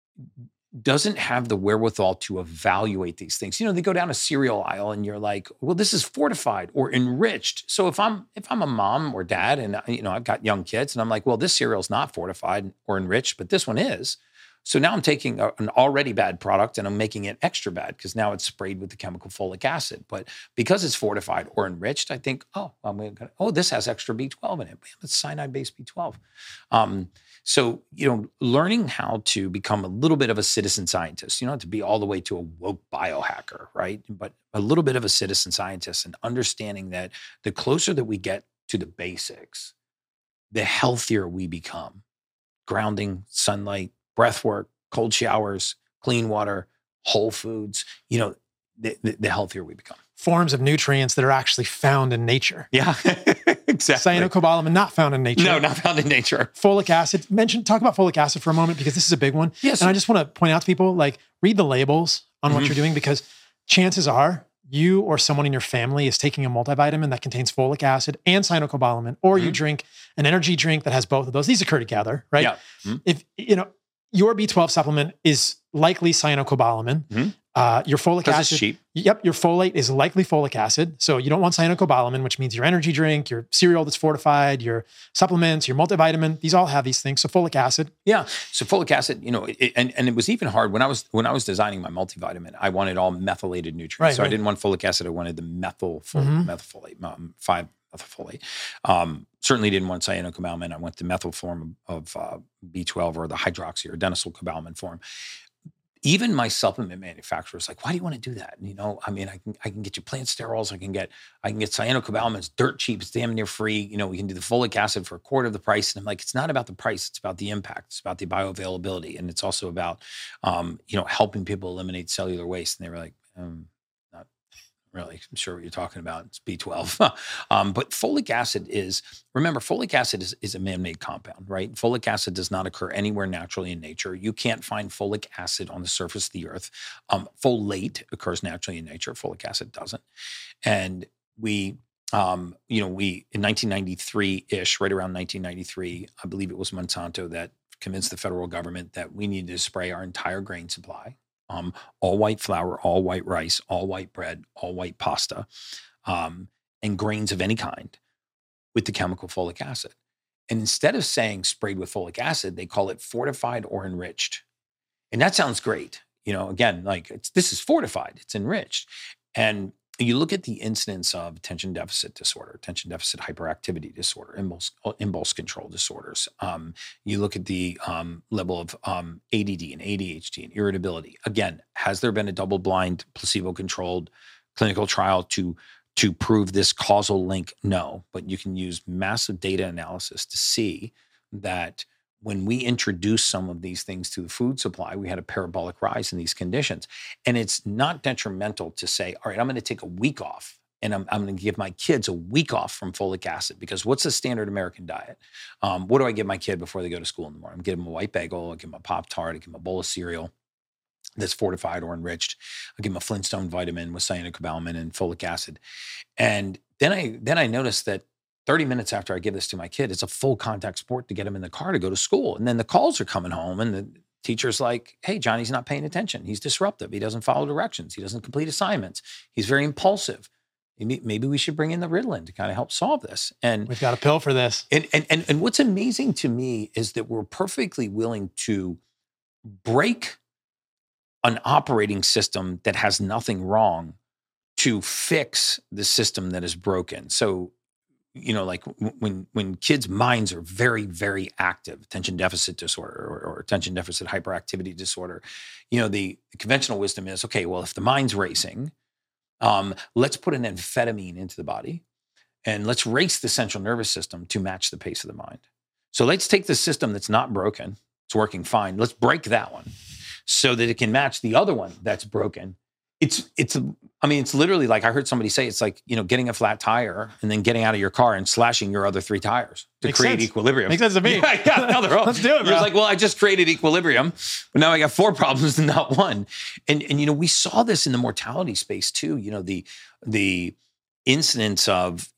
have the wherewithal to evaluate these things. They go down a cereal aisle and you're like, well, this is fortified or enriched. So if I'm a mom or dad and I've got young kids and I'm like, well, this cereal's not fortified or enriched, but this one is. So now I'm taking an already bad product and I'm making it extra bad because now it's sprayed with the chemical folic acid. But because it's fortified or enriched, I think, this has extra B12 in it. It's cyanide-based B12. So, learning how to become a little bit of a citizen scientist, to be all the way to a woke biohacker, right? But a little bit of a citizen scientist and understanding that the closer that we get to the basics, the healthier we become. Grounding, sunlight, breath work, cold showers, clean water, whole foods, the healthier we become. Forms of nutrients that are actually found in nature. Yeah, exactly. Cyanocobalamin, not found in nature. No, not found in nature. Folic acid. Talk about folic acid for a moment because this is a big one. Yes. And I just want to point out to people, read the labels on what you're doing because chances are you or someone in your family is taking a multivitamin that contains folic acid and cyanocobalamin, or you drink an energy drink that has both of those, these occur together, right? Yeah. Mm-hmm. If, your B12 supplement is likely cyanocobalamin. Your folic acid, it's cheap. Yep, your folate is likely folic acid. So you don't want cyanocobalamin, which means your energy drink, your cereal that's fortified, your supplements, your multivitamin. These all have these things. So folic acid. Yeah. So folic acid, and it was even hard when I was designing my multivitamin. I wanted all methylated nutrients. Right, so I didn't want folic acid. I wanted the methylfolate, 5-methylfolate. Certainly didn't want cyanocobalamin. I went the methyl form of B12 or the hydroxy or adenosylcobalamin form. Even my supplement manufacturers like, why do you want to do that? And, I can get you plant sterols. I can get cyanocobalamin. It's dirt cheap. It's damn near free. We can do the folic acid for a quarter of the price. And I'm like, it's not about the price. It's about the impact. It's about the bioavailability. And it's also about, helping people eliminate cellular waste. And they were like, not really sure what you're talking about. It's B12. But folic acid is a man-made compound, right? Folic acid does not occur anywhere naturally in nature. You can't find folic acid on the surface of the earth. Folate occurs naturally in nature. Folic acid doesn't. And we in 1993-ish, right around 1993, I believe it was Monsanto that convinced the federal government that we needed to spray our entire grain supply. All white flour, all white rice, all white bread, all white pasta, and grains of any kind with the chemical folic acid. And instead of saying sprayed with folic acid, they call it fortified or enriched. And that sounds great. Again, this is fortified, it's enriched. And you look at the incidence of attention deficit disorder, attention deficit hyperactivity disorder, impulse control disorders. You look at the level of ADD and ADHD and irritability. Again, has there been a double-blind, placebo-controlled clinical trial to prove this causal link? No, but you can use massive data analysis to see that when we introduced some of these things to the food supply, we had a parabolic rise in these conditions. And it's not detrimental to say, all right, I'm going to take a week off and I'm going to give my kids a week off from folic acid, because what's the standard American diet? What do I give my kid before they go to school in the morning? I give them a white bagel, I give them a Pop-Tart, I give them a bowl of cereal that's fortified or enriched. I give them a Flintstone vitamin with cyanocobalamin and folic acid. And then I noticed that 30 minutes after I give this to my kid, it's a full contact sport to get him in the car to go to school. And then the calls are coming home and the teacher's like, hey, Johnny's not paying attention. He's disruptive. He doesn't follow directions. He doesn't complete assignments. He's very impulsive. Maybe we should bring in the Ritalin to kind of help solve this. And we've got a pill for this. And what's amazing to me is that we're perfectly willing to break an operating system that has nothing wrong to fix the system that is broken. So, when kids' minds are very, very active, attention deficit disorder or attention deficit hyperactivity disorder, the conventional wisdom is, okay, well, if the mind's racing, let's put an amphetamine into the body and let's race the central nervous system to match the pace of the mind. So let's take the system that's not broken, it's working fine. Let's break that one so that it can match the other one that's broken. It's literally like I heard somebody say, it's like, getting a flat tire and then getting out of your car and slashing your other 3 tires to create equilibrium. Makes sense to me. Yeah, now they're all. Let's do it, bro. It's like, well, I just created equilibrium, but now I got 4 problems and not one. And we saw this in the mortality space too. The incidence of,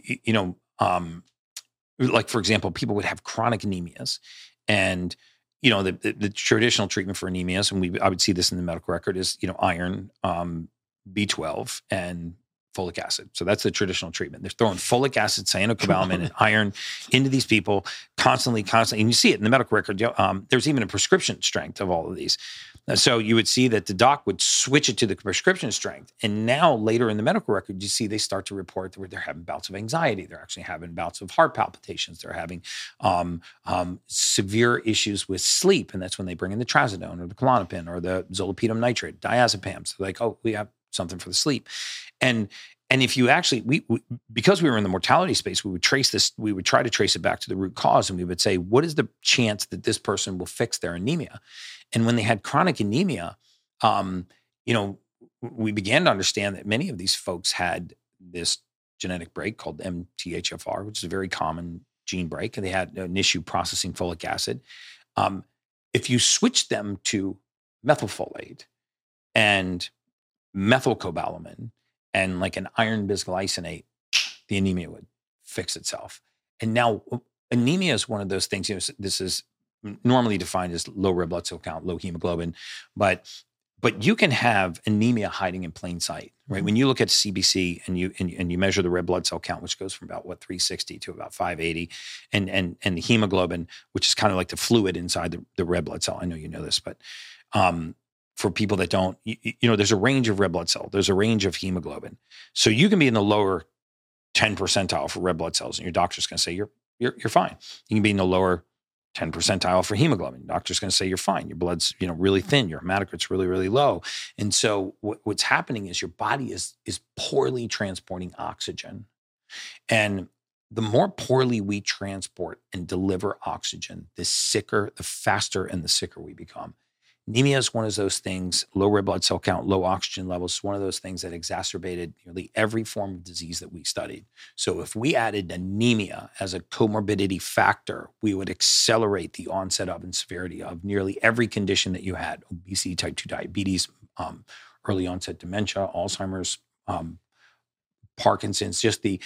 like, for example, people would have chronic anemias and, the traditional treatment for anemias, and I would see this in the medical record, is, iron, B12, and folic acid. So that's the traditional treatment. They're throwing folic acid, cyanocobalamin, and iron into these people constantly. And you see it in the medical record. There's even a prescription strength of all of these. So you would see that the doc would switch it to the prescription strength. And now later in the medical record, you see they start to report that they're having bouts of anxiety. They're actually having bouts of heart palpitations. They're having severe issues with sleep. And that's when they bring in the trazodone or the Klonopin or the zolpidem nitrate, diazepam. So like, oh, we have something for the sleep. And if you actually, because we were in the mortality space, we would try to trace it back to the root cause. And we would say, what is the chance that this person will fix their anemia? And when they had chronic anemia, we began to understand that many of these folks had this genetic break called MTHFR, which is a very common gene break. And they had an issue processing folic acid. If you switch them to methylfolate and methylcobalamin and like an iron bisglycinate, the anemia would fix itself. And now anemia is one of those things, this is normally defined as low red blood cell count, low hemoglobin, but you can have anemia hiding in plain sight, right? When you look at CBC and you measure the red blood cell count, which goes from about 360 to about 580, and the hemoglobin, which is kind of like the fluid inside the red blood cell. I know you know this, but for people that don't, there's a range of red blood cell. There's a range of hemoglobin. So you can be in the lower 10 percentile for red blood cells, and your doctor's going to say you're fine. You can be in the lower 10 percentile for hemoglobin. The doctor's going to say you're fine. Your blood's really thin. Your hematocrit's really, really low. And so what's happening is your body is poorly transporting oxygen. And the more poorly we transport and deliver oxygen, the faster and the sicker we become. Anemia is one of those things, low red blood cell count, low oxygen levels, is one of those things that exacerbated nearly every form of disease that we studied. So if we added anemia as a comorbidity factor, we would accelerate the onset of and severity of nearly every condition that you had: obesity, type 2 diabetes, early onset dementia, Alzheimer's, Parkinson's, just the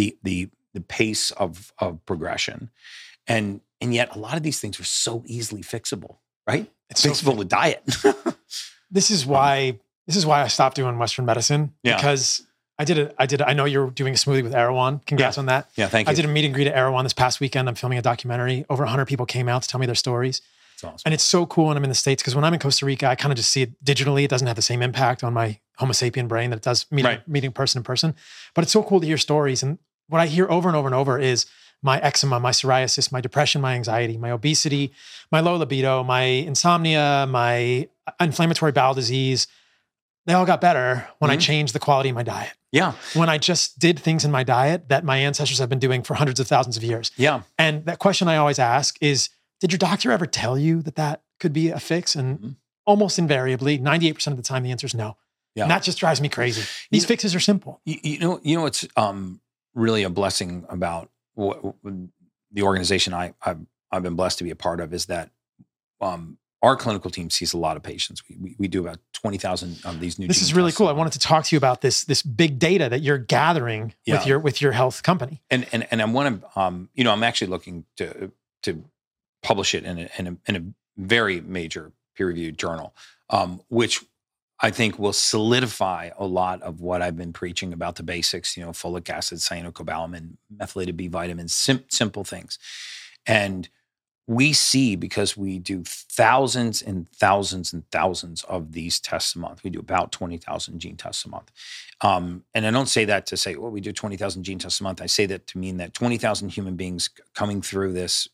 pace of progression. And yet a lot of these things are so easily fixable, right? It's fixable with diet. This is why I stopped doing Western medicine, because I know you're doing a smoothie with Erewhon. Congrats on that. Yeah, thank you. I did a meet and greet at Erewhon this past weekend. I'm filming a documentary. Over 100 people came out to tell me their stories. That's awesome. And it's so cool when I'm in the States, because when I'm in Costa Rica, I kind of just see it digitally. It doesn't have the same impact on my Homo sapien brain that it does meeting person to person. But it's so cool to hear stories. And what I hear over and over and over is my eczema, my psoriasis, my depression, my anxiety, my obesity, my low libido, my insomnia, my inflammatory bowel disease. They all got better when I changed the quality of my diet. Yeah. When I just did things in my diet that my ancestors have been doing for hundreds of thousands of years. Yeah. And that question I always ask is, did your doctor ever tell you that could be a fix? And almost invariably, 98% of the time, the answer is no. Yeah. And that just drives me crazy. These fixes are simple. You know, it's really a blessing about the organization I've been blessed to be a part of is that our clinical team sees a lot of patients. We do about 20,000 of these new. This is really cool. I wanted to talk to you about this big data that you're gathering with your health company. And I want to I'm actually looking to publish it in a very major peer-reviewed journal, which I think will solidify a lot of what I've been preaching about the basics, folic acid, cyanocobalamin, methylated B vitamins, simple things. And we see, because we do thousands and thousands and thousands of these tests a month. We do about 20,000 gene tests a month. And I don't say that to say, we do 20,000 gene tests a month. I say that to mean that 20,000 human beings coming through this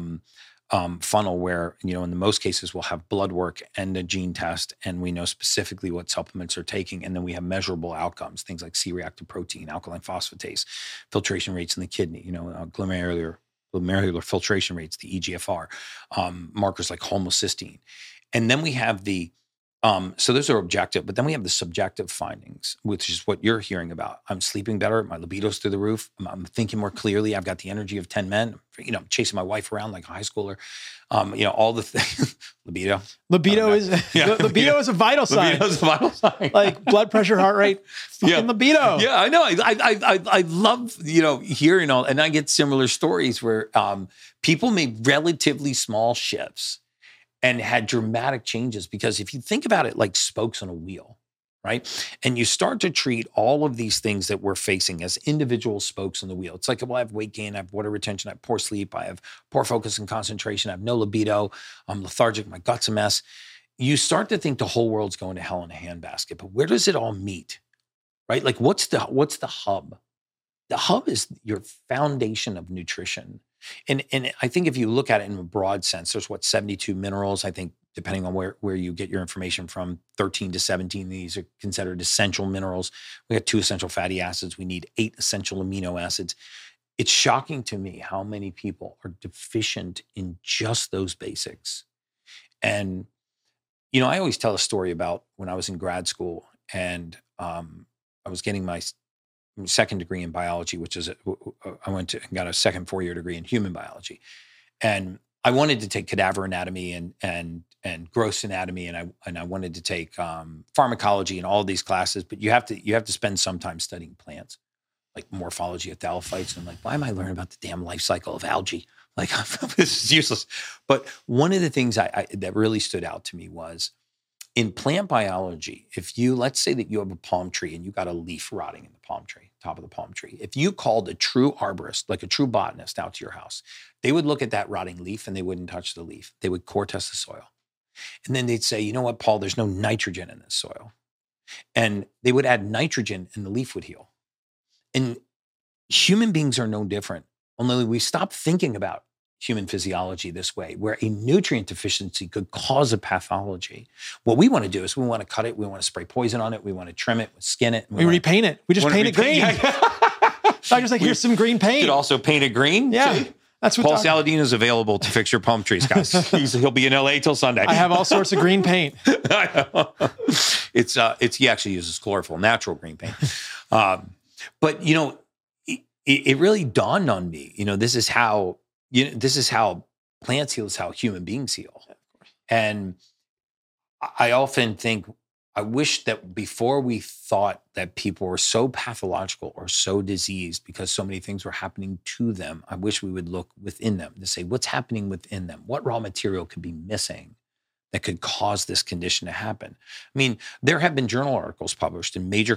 funnel where, in the most cases, we'll have blood work and a gene test, and we know specifically what supplements are taking. And then we have measurable outcomes, things like C-reactive protein, alkaline phosphatase, filtration rates in the kidney, glomerular filtration rates, the EGFR, markers like homocysteine. And then we have so those are objective, but then we have the subjective findings, which is what you're hearing about. I'm sleeping better. My libido's through the roof. I'm thinking more clearly. I've got the energy of 10 men. I'm chasing my wife around like a high schooler. All the things. Libido. Libido is a vital sign. Libido is a vital sign. Like blood pressure, heart rate, fucking libido. Yeah, I know. I love, hearing all, and I get similar stories where people made relatively small shifts and had dramatic changes, because if you think about it like spokes on a wheel, right? And you start to treat all of these things that we're facing as individual spokes on the wheel. It's like, I have weight gain, I have water retention, I have poor sleep, I have poor focus and concentration, I have no libido, I'm lethargic, my gut's a mess. You start to think the whole world's going to hell in a handbasket, but where does it all meet, right? Like what's the hub? The hub is your foundation of nutrition. And I think if you look at it in a broad sense, there's 72 minerals. I think depending on where you get your information from, 13 to 17, these are considered essential minerals. We have 2 essential fatty acids. We need 8 essential amino acids. It's shocking to me how many people are deficient in just those basics. And, I always tell a story about when I was in grad school and I was getting my second degree in biology, which is I went to and got a second 4-year degree in human biology. And I wanted to take cadaver anatomy and gross anatomy, and I wanted to take pharmacology and all of these classes. But you have to spend some time studying plants, like morphology of thallophytes. And I'm like, why am I learning about the damn life cycle of algae? Like, this is useless. But one of the things that really stood out to me was in plant biology, let's say that you have a palm tree and you got a leaf rotting in the palm tree, top of the palm tree. If you called a true arborist, like a true botanist out to your house, they would look at that rotting leaf and they wouldn't touch the leaf. They would core test the soil. And then they'd say, you know what, Paul, there's no nitrogen in this soil. And they would add nitrogen and the leaf would heal. And human beings are no different. Only we stop thinking about human physiology this way, where a nutrient deficiency could cause a pathology. What we want to do is we want to cut it. We want to spray poison on it. We want to trim it, skin it. We repaint it. We just paint it green. Doctor's like, here's some green paint. You could also paint it green. Yeah. See? That's what Paul Saladino is available to fix your palm trees, guys. He'll be in LA till Sunday. I have all sorts of green paint. He actually uses chlorophyll, natural green paint. But it really dawned on me, this is how plants heal, is how human beings heal. And I often think, I wish that before we thought that people were so pathological or so diseased because so many things were happening to them, I wish we would look within them to say, what's happening within them? What raw material could be missing that could cause this condition to happen? I mean, there have been journal articles published in major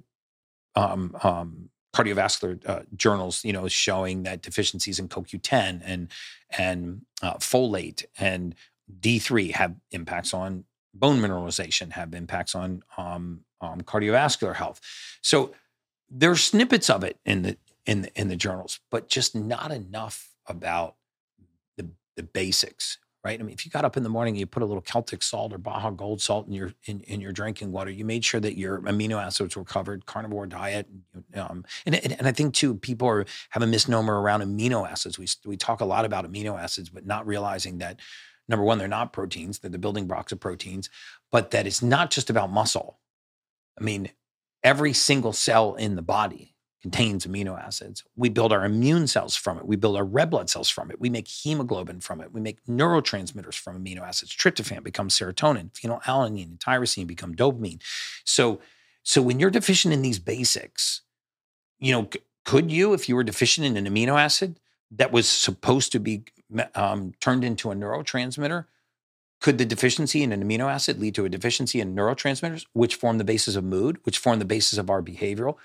cardiovascular journals, showing that deficiencies in CoQ10 and folate and D3 have impacts on bone mineralization, have impacts on cardiovascular health. So there's snippets of it in the journals, but just not enough about the basics, right? I mean, if you got up in the morning and you put a little Celtic salt or Baja Gold salt in your drinking water, you made sure that your amino acids were covered, carnivore diet. And I think too, people have a misnomer around amino acids. We talk a lot about amino acids, but not realizing that, number one, they're not proteins, they're the building blocks of proteins, but that it's not just about muscle. I mean, every single cell in the body contains amino acids. We build our immune cells from it. We build our red blood cells from it. We make hemoglobin from it. We make neurotransmitters from amino acids. Tryptophan becomes serotonin. Phenylalanine and tyrosine become dopamine. So when you're deficient in these basics, could you, if you were deficient in an amino acid that was supposed to be turned into a neurotransmitter, could the deficiency in an amino acid lead to a deficiency in neurotransmitters, which form the basis of mood, which form the basis of our behavioral,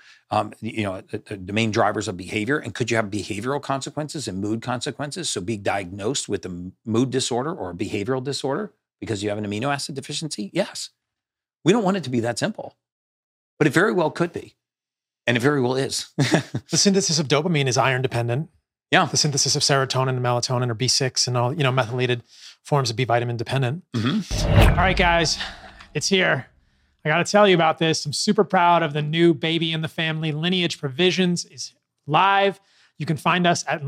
the main drivers of behavior? And could you have behavioral consequences and mood consequences? So be diagnosed with a mood disorder or a behavioral disorder because you have an amino acid deficiency? Yes. We don't want it to be that simple, but it very well could be. And it very well is. The synthesis of dopamine is iron dependent. Yeah. The synthesis of serotonin and melatonin or B6 and all, methylated forms of B vitamin dependent. Mm-hmm. All right, guys, it's here. I got to tell you about this. I'm super proud of the new baby in the family. Lineage Provisions is live. You can find us at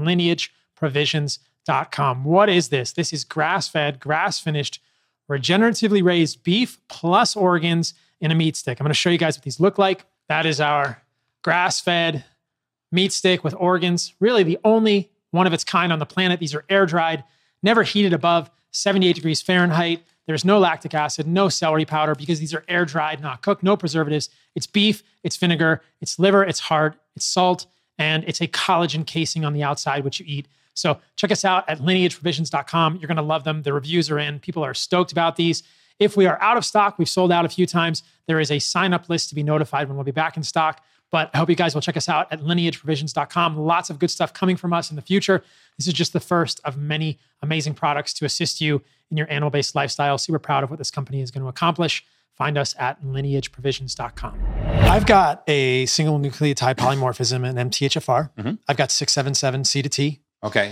lineageprovisions.com. What is this? This is grass-fed, grass-finished, regeneratively raised beef plus organs in a meat stick. I'm going to show you guys what these look like. That is our grass-fed meat stick with organs, really the only one of its kind on the planet. These are air dried, never heated above 78 degrees Fahrenheit. There's no lactic acid, no celery powder because these are air dried, not cooked, no preservatives. It's beef, it's vinegar, it's liver, it's heart, it's salt, and it's a collagen casing on the outside, which you eat. So check us out at lineageprovisions.com. You're going to love them. The reviews are in. People are stoked about these. If we are out of stock, we've sold out a few times. There is a sign-up list to be notified when we'll be back in stock. But I hope you guys will check us out at lineageprovisions.com. Lots of good stuff coming from us in the future. This is just the first of many amazing products to assist you in your animal-based lifestyle. Super proud of what this company is going to accomplish. Find us at lineageprovisions.com. I've got a single nucleotide polymorphism in MTHFR. Mm-hmm. I've got 677C to T. Okay.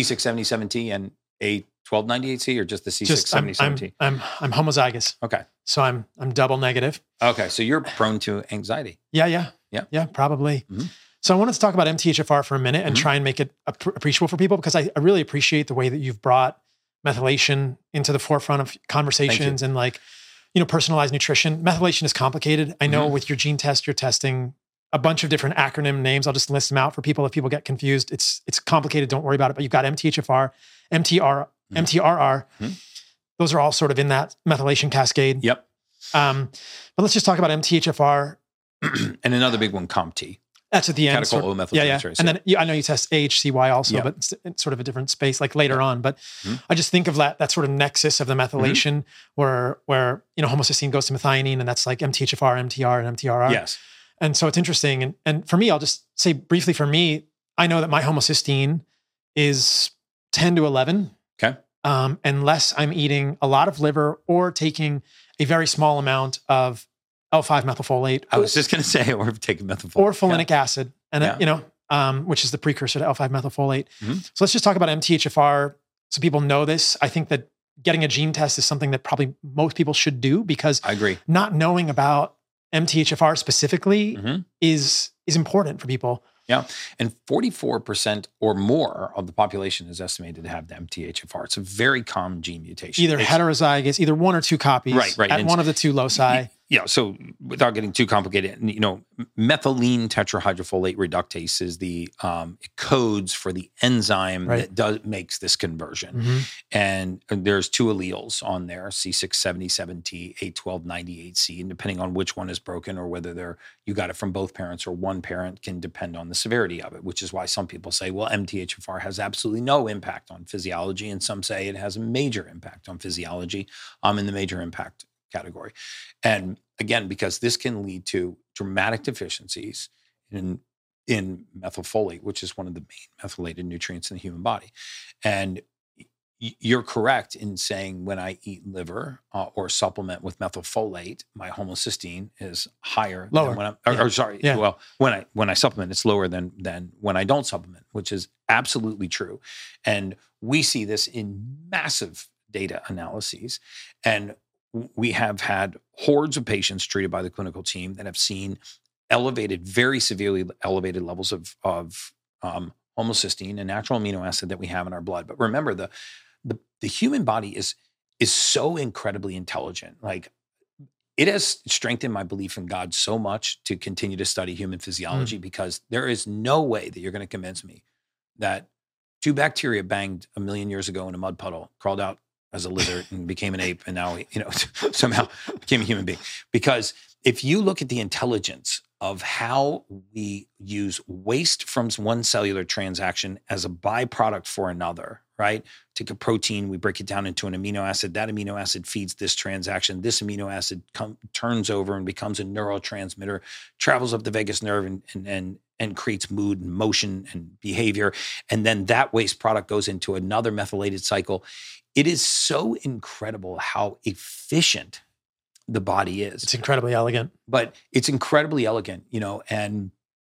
C677T and A1298C or just the C677T? I'm homozygous. Okay. So I'm double negative. Okay. So you're prone to anxiety. Yeah, probably. Mm-hmm. So I wanted to talk about MTHFR for a minute and try and make it appreciable for people because I really appreciate the way that you've brought methylation into the forefront of conversations and personalized nutrition. Methylation is complicated. I know with your gene test, you're testing a bunch of different acronym names. I'll just list them out for people if people get confused. It's complicated. Don't worry about it. But you've got MTHFR, MTRR. Those are all sort of in that methylation cascade. Yep. But let's just talk about MTHFR. And another big one, COMT. That's at the end. Catechol O-methyltransferase. And then I know you test AHCY also, but it's sort of a different space, like later on. But I just think of that sort of nexus of the methylation where homocysteine goes to methionine, and that's like MTHFR, MTR, and MTRR. Yes. And so it's interesting. And for me, I'll just say briefly, for me, I know that my homocysteine is 10 to 11. Okay. Unless I'm eating a lot of liver or taking a very small amount of L5 methylfolate. I was just going to say, or taking methylfolate. Or folinic acid, and which is the precursor to L5 methylfolate. So let's just talk about MTHFR so people know this. I think that getting a gene test is something that probably most people should do, because I agree. Not knowing about MTHFR specifically is important for people. Yeah. And 44% or more of the population is estimated to have the MTHFR. It's a very common gene mutation. Either heterozygous, either one or two copies right. at one of the two loci. Yeah. So without getting too complicated, methylene tetrahydrofolate reductase is it codes for the enzyme that makes this conversion. And there's two alleles on there, C677T, A1298C, and depending on which one is broken or whether you got it from both parents or one parent can depend on the severity of it, which is why some people say, well, MTHFR has absolutely no impact on physiology. And some say it has a major impact on physiology. I'm in the major impact category. And again, because this can lead to dramatic deficiencies in methylfolate, which is one of the main methylated nutrients in the human body. And you're correct in saying when I eat liver or supplement with methylfolate, my homocysteine is higher. Lower. Than when I supplement, it's lower than when I don't supplement, which is absolutely true. And we see this in massive data analyses. And we have had hordes of patients treated by the clinical team that have seen very severely elevated levels of homocysteine, a natural amino acid that we have in our blood. But remember, the human body is so incredibly intelligent. Like, it has strengthened my belief in God so much to continue to study human physiology, because there is no way that you're going to convince me that two bacteria banged 1 million years ago in a mud puddle, crawled out as a lizard and became an ape, and now somehow became a human being. Because if you look at the intelligence of how we use waste from one cellular transaction as a byproduct for another, right? Take a protein, we break it down into an amino acid. That amino acid feeds this transaction. This amino acid turns over and becomes a neurotransmitter, travels up the vagus nerve and creates mood and motion and behavior. And then that waste product goes into another methylated cycle. It is so incredible how efficient the body is. It's incredibly elegant. But it's incredibly elegant, and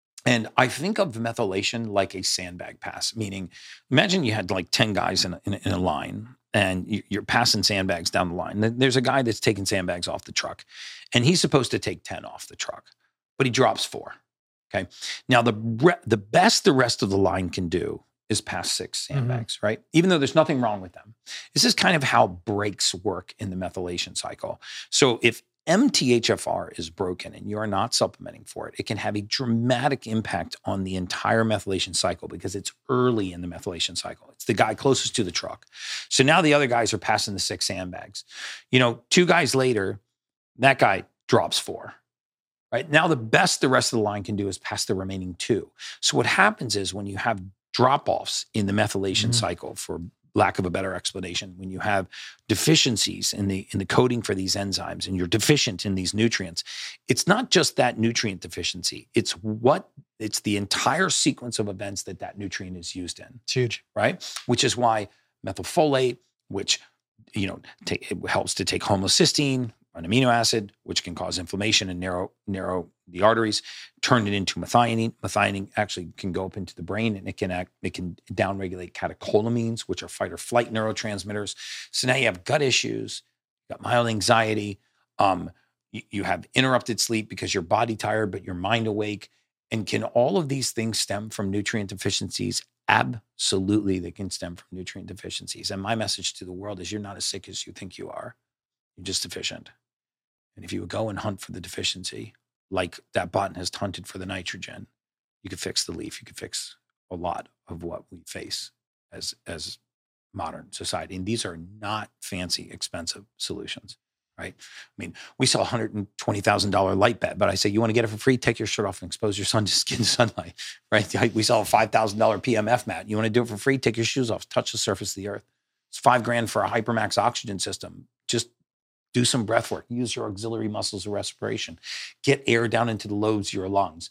I think of methylation like a sandbag pass, meaning imagine you had like 10 guys in a line, and you're passing sandbags down the line. There's a guy that's taking sandbags off the truck, and he's supposed to take 10 off the truck, but he drops 4. Okay. Now the best the rest of the line can do is pass 6 sandbags, right? Even though there's nothing wrong with them. This is kind of how brakes work in the methylation cycle. So if MTHFR is broken and you are not supplementing for it, it can have a dramatic impact on the entire methylation cycle, because it's early in the methylation cycle. It's the guy closest to the truck. So now the other guys are passing the 6 sandbags. 2 guys later, that guy drops 4. Right? Now the best the rest of the line can do is pass the remaining 2. So what happens is when you have drop-offs in the methylation cycle, for lack of a better explanation, when you have deficiencies in the coding for these enzymes and you're deficient in these nutrients, it's not just that nutrient deficiency. It's the entire sequence of events that nutrient is used in. It's huge. Right? Which is why methylfolate, which it helps to take homocysteine, an amino acid, which can cause inflammation and narrow the arteries, turn it into methionine. Methionine actually can go up into the brain, and it can downregulate catecholamines, which are fight or flight neurotransmitters. So now you have gut issues, you got mild anxiety, you have interrupted sleep because your body tired, but your mind awake. And can all of these things stem from nutrient deficiencies? Absolutely, they can stem from nutrient deficiencies. And my message to the world is, you're not as sick as you think you are. You're just deficient. And if you would go and hunt for the deficiency, like that botanist hunted for the nitrogen, you could fix the leaf. You could fix a lot of what we face as modern society. And these are not fancy, expensive solutions, right? I mean, we sell $120,000 light bed, but I say, you want to get it for free? Take your shirt off and expose your son to skin sunlight, right? We sell a $5,000 PMF mat. You want to do it for free? Take your shoes off, touch the surface of the earth. It's $5,000 for a Hypermax oxygen system. Just do some breath work. Use your auxiliary muscles of respiration. Get air down into the lobes of your lungs.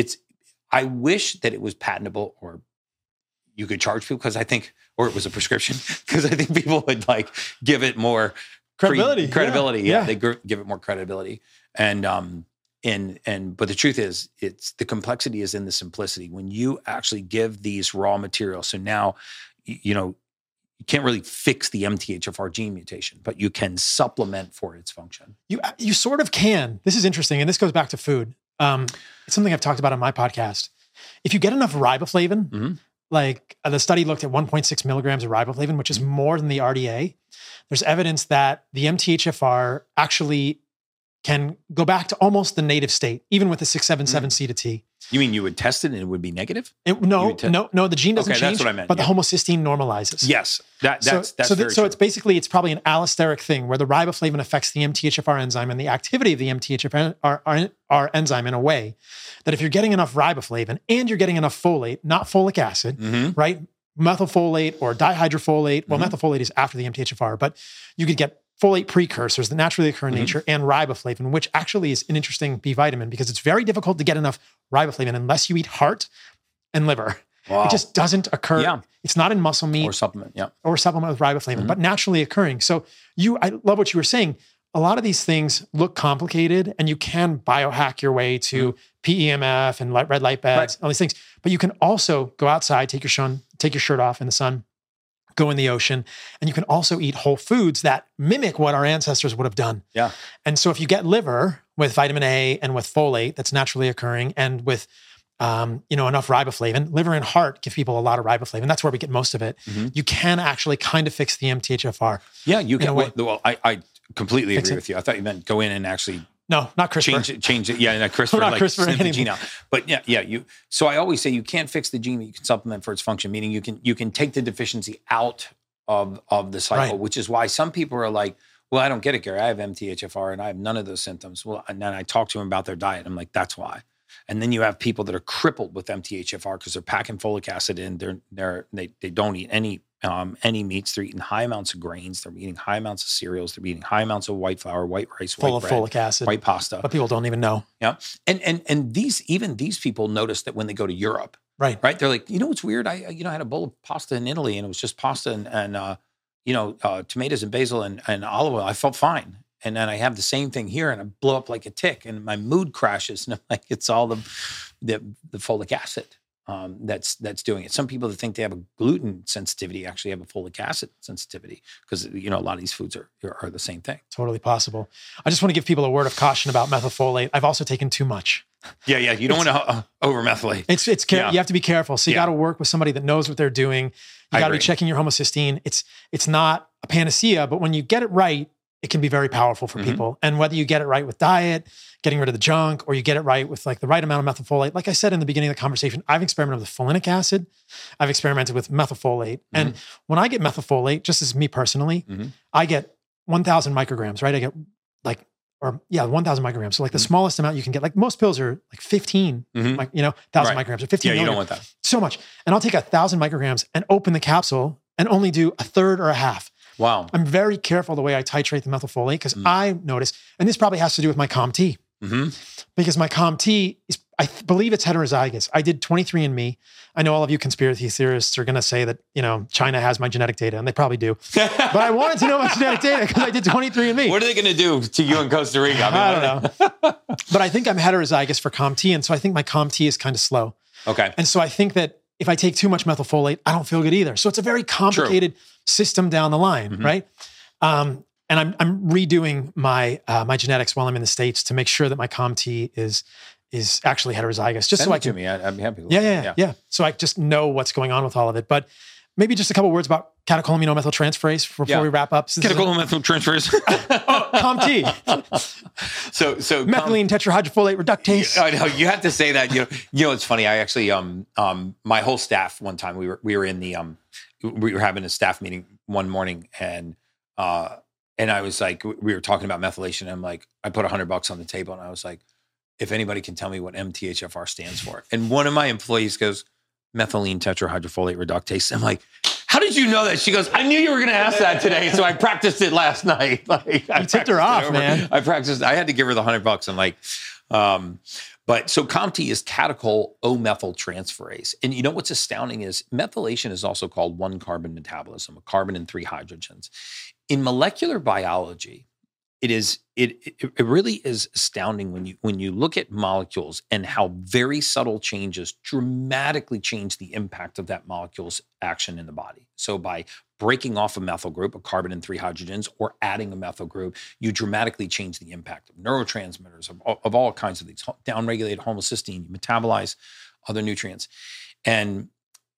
I wish that it was patentable, or you could charge people, because I think, or it was a prescription, because I think people would like give it more credibility. Yeah. They give it more credibility. And but the truth is, the complexity is in the simplicity. When you actually give these raw materials, so now, you can't really fix the MTHFR gene mutation, but you can supplement for its function. You sort of can. This is interesting, and this goes back to food. It's something I've talked about on my podcast. If you get enough riboflavin, like the study looked at 1.6 milligrams of riboflavin, which is more than the RDA, there's evidence that the MTHFR actually can go back to almost the native state, even with the 677C to T. You mean you would test it and it would be negative? No, the gene doesn't change, that's what I meant. but the homocysteine normalizes. Yes, that's very so true. it's probably an allosteric thing where the riboflavin affects the MTHFR enzyme and the activity of the MTHFR enzyme in a way that if you're getting enough riboflavin and you're getting enough folate, not folic acid, right? Methylfolate or dihydrofolate. Well, methylfolate is after the MTHFR, but you could get folate precursors that naturally occur in nature and riboflavin, which actually is an interesting B vitamin because it's very difficult to get enough riboflavin unless you eat heart and liver. Wow. It just doesn't occur. Yeah. It's not in muscle meat. Or supplement, yeah. Or supplement with riboflavin, but naturally occurring. So I love what you were saying. A lot of these things look complicated and you can biohack your way to PEMF and red light beds, all these things. But you can also go outside, take your shirt off in the sun, go in the ocean, and you can also eat whole foods that mimic what our ancestors would have done. Yeah. And so if you get liver with vitamin A and with folate that's naturally occurring and with enough riboflavin, liver and heart give people a lot of riboflavin. That's where we get most of it. You can actually kind of fix the MTHFR. Yeah, you can. Well, I completely agree with you. I thought you meant go in and actually no, not CRISPR. Change it. Yeah, not CRISPR. Not CRISPR. Snip the gene out. But yeah. So I always say you can't fix the gene, but you can supplement for its function. Meaning you can take the deficiency out of the cycle, which is why some people are like, well, I don't get it, Gary. I have MTHFR and I have none of those symptoms. Well, and then I talk to them about their diet. I'm like, that's why. And then you have people that are crippled with MTHFR because they're packing folic acid in. They don't eat any meats. They're eating high amounts of grains. They're eating high amounts of cereals. They're eating high amounts of white flour, white rice, full white of bread, folic acid, white pasta. But people don't even know. Yeah, and these people notice that when they go to Europe, right, they're like, what's weird? I had a bowl of pasta in Italy and it was just pasta and tomatoes and basil and olive oil. I felt fine. And then I have the same thing here and I blow up like a tick and my mood crashes. And I'm like, it's all the folic acid that's doing it. Some people that think they have a gluten sensitivity actually have a folic acid sensitivity because, a lot of these foods are the same thing. Totally possible. I just want to give people a word of caution about methylfolate. I've also taken too much. Yeah. You don't want to over-methylate. You have to be careful. So you got to work with somebody that knows what they're doing. You got to be checking your homocysteine. It's not a panacea, but when you get it right, it can be very powerful for people. And whether you get it right with diet, getting rid of the junk, or you get it right with like the right amount of methylfolate. Like I said in the beginning of the conversation, I've experimented with folinic acid. I've experimented with methylfolate. And when I get methylfolate, just as me personally, I get 1,000 micrograms, right? I get 1,000 micrograms. So like the smallest amount you can get, like most pills are like 15, 1,000 micrograms or 15 milligrams. You don't want that. So much. And I'll take 1,000 micrograms and open the capsule and only do a third or a half. Wow. I'm very careful the way I titrate the methylfolate because I notice, and this probably has to do with my COMT, because my COMT is, I believe it's heterozygous. I did 23andMe. I know all of you conspiracy theorists are going to say that, China has my genetic data, and they probably do. But I wanted to know my genetic data because I did 23andMe. What are they going to do to you in Costa Rica? I don't know. But I think I'm heterozygous for COMT, and so I think my COMT is kind of slow. Okay. And so I think that if I take too much methylfolate, I don't feel good either. So it's a very complicated system down the line, right? And I'm redoing my my genetics while I'm in the States to make sure that my COMT is actually heterozygous. Just Send so I it can. to me. I'd be happy. Yeah. So I just know what's going on with all of it. But maybe just a couple words about catecholaminomethyltransferase before we wrap up. Catecholaminomethyltransferase. COMT. So methylene tetrahydrofolate reductase. I know you have to say that. It's funny. I actually my whole staff one time we were in the we were having a staff meeting one morning, and I was like, we were talking about methylation. And I'm like, I put $100 on the table, and I was like, if anybody can tell me what MTHFR stands for. And one of my employees goes, methylene tetrahydrofolate reductase. I'm like, how did you know that? She goes, I knew you were going to ask that today, so I practiced it last night. Like, you tipped her off, man. I had to give her the $100. I'm like, but so COMT is catechol O-methyltransferase. And you know what's astounding is methylation is also called one carbon metabolism, a carbon and 3 hydrogens. In molecular biology, it really is astounding when you look at molecules and how very subtle changes dramatically change the impact of that molecule's action in the body. So by breaking off a methyl group, a carbon and 3 hydrogens, or adding a methyl group, you dramatically change the impact of neurotransmitters, of all kinds of things. Downregulate homocysteine, you metabolize other nutrients. And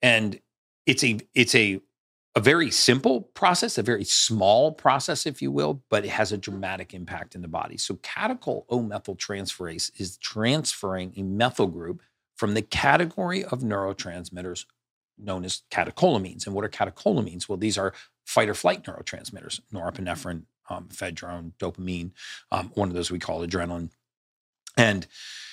it's a very simple process, a very small process, if you will, but it has a dramatic impact in the body. So catechol O-methyltransferase is transferring a methyl group from the category of neurotransmitters known as catecholamines. And what are catecholamines? Well, these are fight or flight neurotransmitters, norepinephrine, ephedrine, dopamine, one of those we call adrenaline. And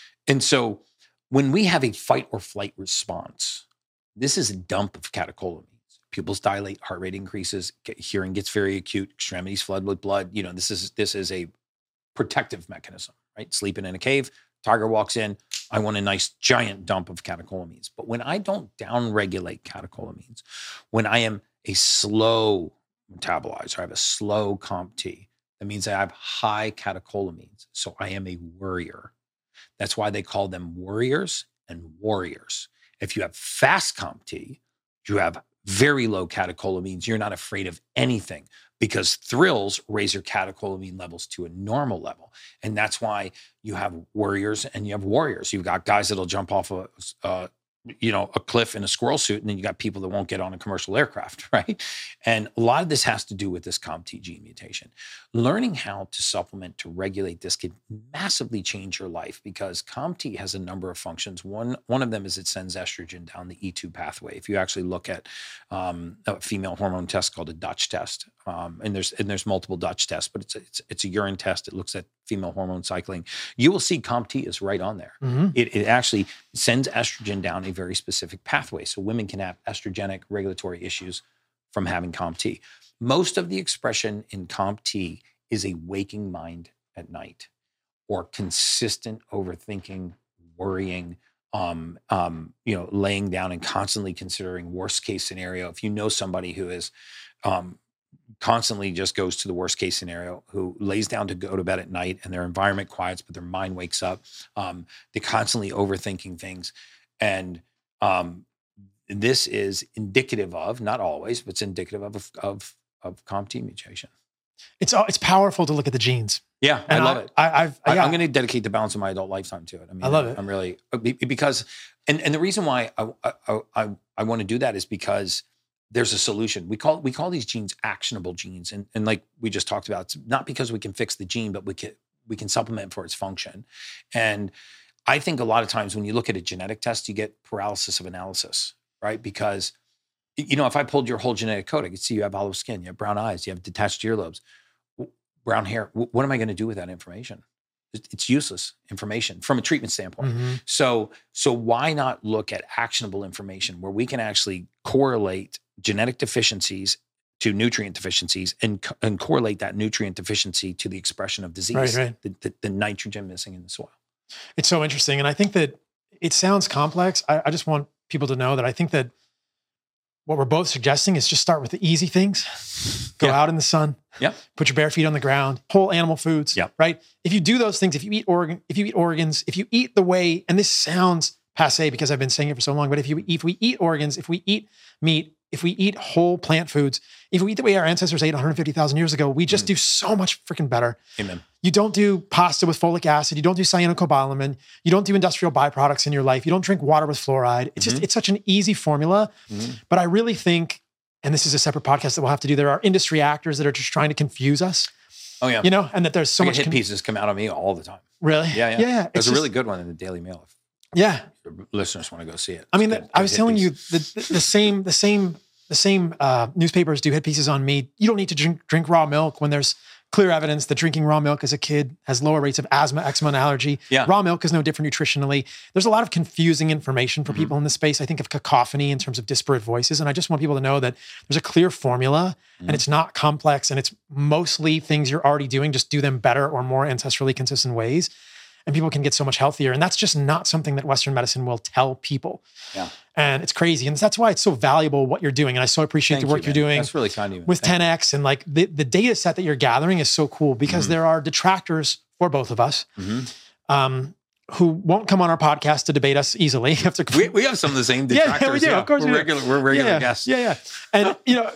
so when we have a fight or flight response, this is a dump of catecholamines. Pupils dilate, heart rate increases, hearing gets very acute, extremities flood with blood. You know, this is a protective mechanism, right? Sleeping in a cave, tiger walks in, I want a nice giant dump of catecholamines. But when I don't downregulate catecholamines, when I am a slow metabolizer, I have a slow COMT, that means I have high catecholamines. So I am a worrier. That's why they call them worriers and warriors. If you have fast COMT, you have very low catecholamines. You're not afraid of anything because thrills raise your catecholamine levels to a normal level. And that's why you have worriers and you have warriors. You've got guys that'll jump off a cliff in a squirrel suit, and then you got people that won't get on a commercial aircraft, right? And a lot of this has to do with this COMT gene mutation. Learning how to supplement to regulate this can massively change your life because COMT has a number of functions. One of them is it sends estrogen down the E2 pathway. If you actually look at a female hormone test called a Dutch test, and there's multiple Dutch tests, but it's a urine test. It looks at female hormone cycling. You will see COMT is right on there. Mm-hmm. It actually sends estrogen down a very specific pathway. So women can have estrogenic regulatory issues from having COMT. Most of the expression in COMT is a waking mind at night or consistent overthinking, worrying, laying down and constantly considering worst case scenario. If you know somebody who is constantly just goes to the worst case scenario, who lays down to go to bed at night and their environment quiets, but their mind wakes up, they're constantly overthinking things. And this is indicative of, not always, but it's indicative of COMT mutation. It's powerful to look at the genes. Yeah, and I love it. I'm going to dedicate the balance of my adult lifetime to it. I mean, I love it. I'm really, because, and the reason why I want to do that is because there's a solution. We call these genes actionable genes. And like we just talked about, it's not because we can fix the gene, but we can supplement for its function. And I think a lot of times when you look at a genetic test, you get paralysis of analysis, right? Because, if I pulled your whole genetic code, I could see you have olive skin, you have brown eyes, you have detached earlobes, brown hair. What am I going to do with that information? It's useless information from a treatment standpoint. Mm-hmm. So why not look at actionable information where we can actually correlate genetic deficiencies to nutrient deficiencies and correlate that nutrient deficiency to the expression of disease, right. The nitrogen missing in the soil. It's so interesting. And I think that it sounds complex. I just want people to know that I think that what we're both suggesting is just start with the easy things. Go out in the sun. Yep. Put your bare feet on the ground. Whole animal foods. Yep. Right? If you do those things, if you eat organs, if you eat the way, and this sounds passe because I've been saying it for so long, but if we eat organs, if we eat meat, if we eat whole plant foods, if we eat the way our ancestors ate 150,000 years ago, we just do so much freaking better. Amen. You don't do pasta with folic acid. You don't do cyanocobalamin. You don't do industrial byproducts in your life. You don't drink water with fluoride. It's just, it's such an easy formula. Mm-hmm. But I really think, and this is a separate podcast that we'll have to do, there are industry actors that are just trying to confuse us. Oh yeah. And that there's so much hit pieces come out of me all the time. Really? Yeah. There's a really good one in the Daily Mail. Yeah. If listeners want to go see it. I mean, I was telling you the same the same newspapers do hit pieces on me. You don't need to drink raw milk when there's clear evidence that drinking raw milk as a kid has lower rates of asthma, eczema, and allergy. Yeah. Raw milk is no different nutritionally. There's a lot of confusing information for people in this space. I think of cacophony in terms of disparate voices. And I just want people to know that there's a clear formula and it's not complex and it's mostly things you're already doing. Just do them better or more ancestrally consistent ways. And people can get so much healthier. And that's just not something that Western medicine will tell people. Yeah. And it's crazy. And that's why it's so valuable what you're doing. And I so appreciate the work you're doing. That's really kind of you. With 10X and like the data set that you're gathering is so cool because there are detractors for both of us who won't come on our podcast to debate us easily. We have some of the same detractors. Yeah, we do. Of course we do. We're regular guests. Yeah. And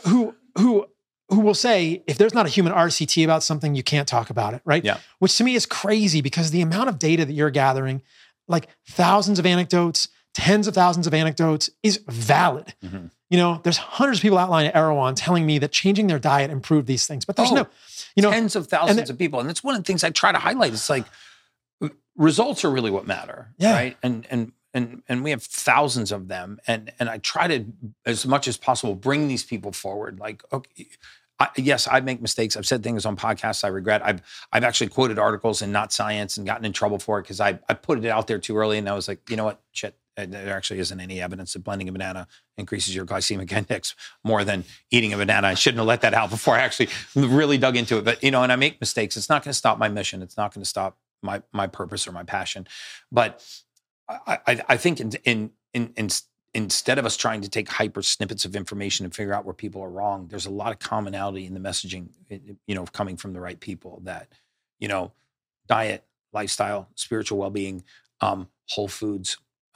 who will say, if there's not a human RCT about something, you can't talk about it, right? Yeah. Which to me is crazy because the amount of data that you're gathering, like thousands of anecdotes, tens of thousands of anecdotes, is valid. There's hundreds of people outlined at Erewhon telling me that changing their diet improved these things, but there's tens of thousands of people. And that's one of the things I try to highlight. It's like results are really what matter, right? And we have thousands of them. And I try to, as much as possible, bring these people forward. Like, okay, yes, I make mistakes. I've said things on podcasts I regret. I've actually quoted articles in Not Science and gotten in trouble for it because I put it out there too early. And I was like, you know what? Shit, there actually isn't any evidence that blending a banana increases your glycemic index more than eating a banana. I shouldn't have let that out before I actually really dug into it. But, and I make mistakes. It's not going to stop my mission. It's not going to stop my purpose or my passion. But I think instead of us trying to take hyper snippets of information and figure out where people are wrong, there's a lot of commonality in the messaging, coming from the right people that, diet, lifestyle, spiritual well-being, whole foods,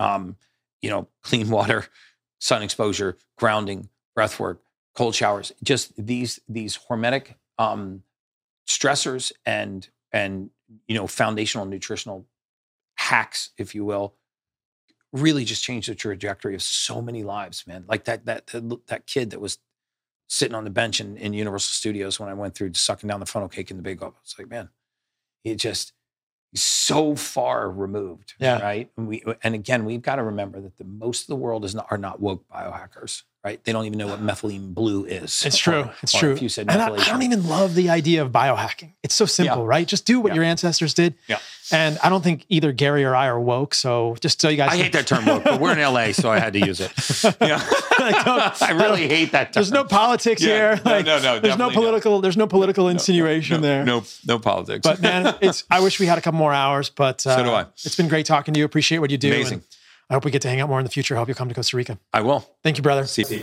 clean water, sun exposure, grounding, breath work, cold showers, just these hormetic stressors and foundational nutritional hacks, if you will, really just changed the trajectory of so many lives, man. Like that kid that was sitting on the bench in Universal Studios when I went through sucking down the funnel cake in the Big Apple. It's like, man, he's so far removed, right? And again, we've got to remember that most of the world are not woke biohackers, right? They don't even know what methylene blue is. It's true. It's true. If you said and I don't even love the idea of biohacking. It's so simple, right? Just do what your ancestors did. Yeah. And I don't think either Gary or I are woke. So just so you guys, I hate that term woke, but we're in LA, so I had to use it. I really hate that term. There's no politics here. No. There's no political. There's no political insinuation there. No politics. But man, I wish we had a couple more hours. But so do I. It's been great talking to you. Appreciate what you do. Amazing. And I hope we get to hang out more in the future. I hope you'll come to Costa Rica. I will. Thank you, brother. See you.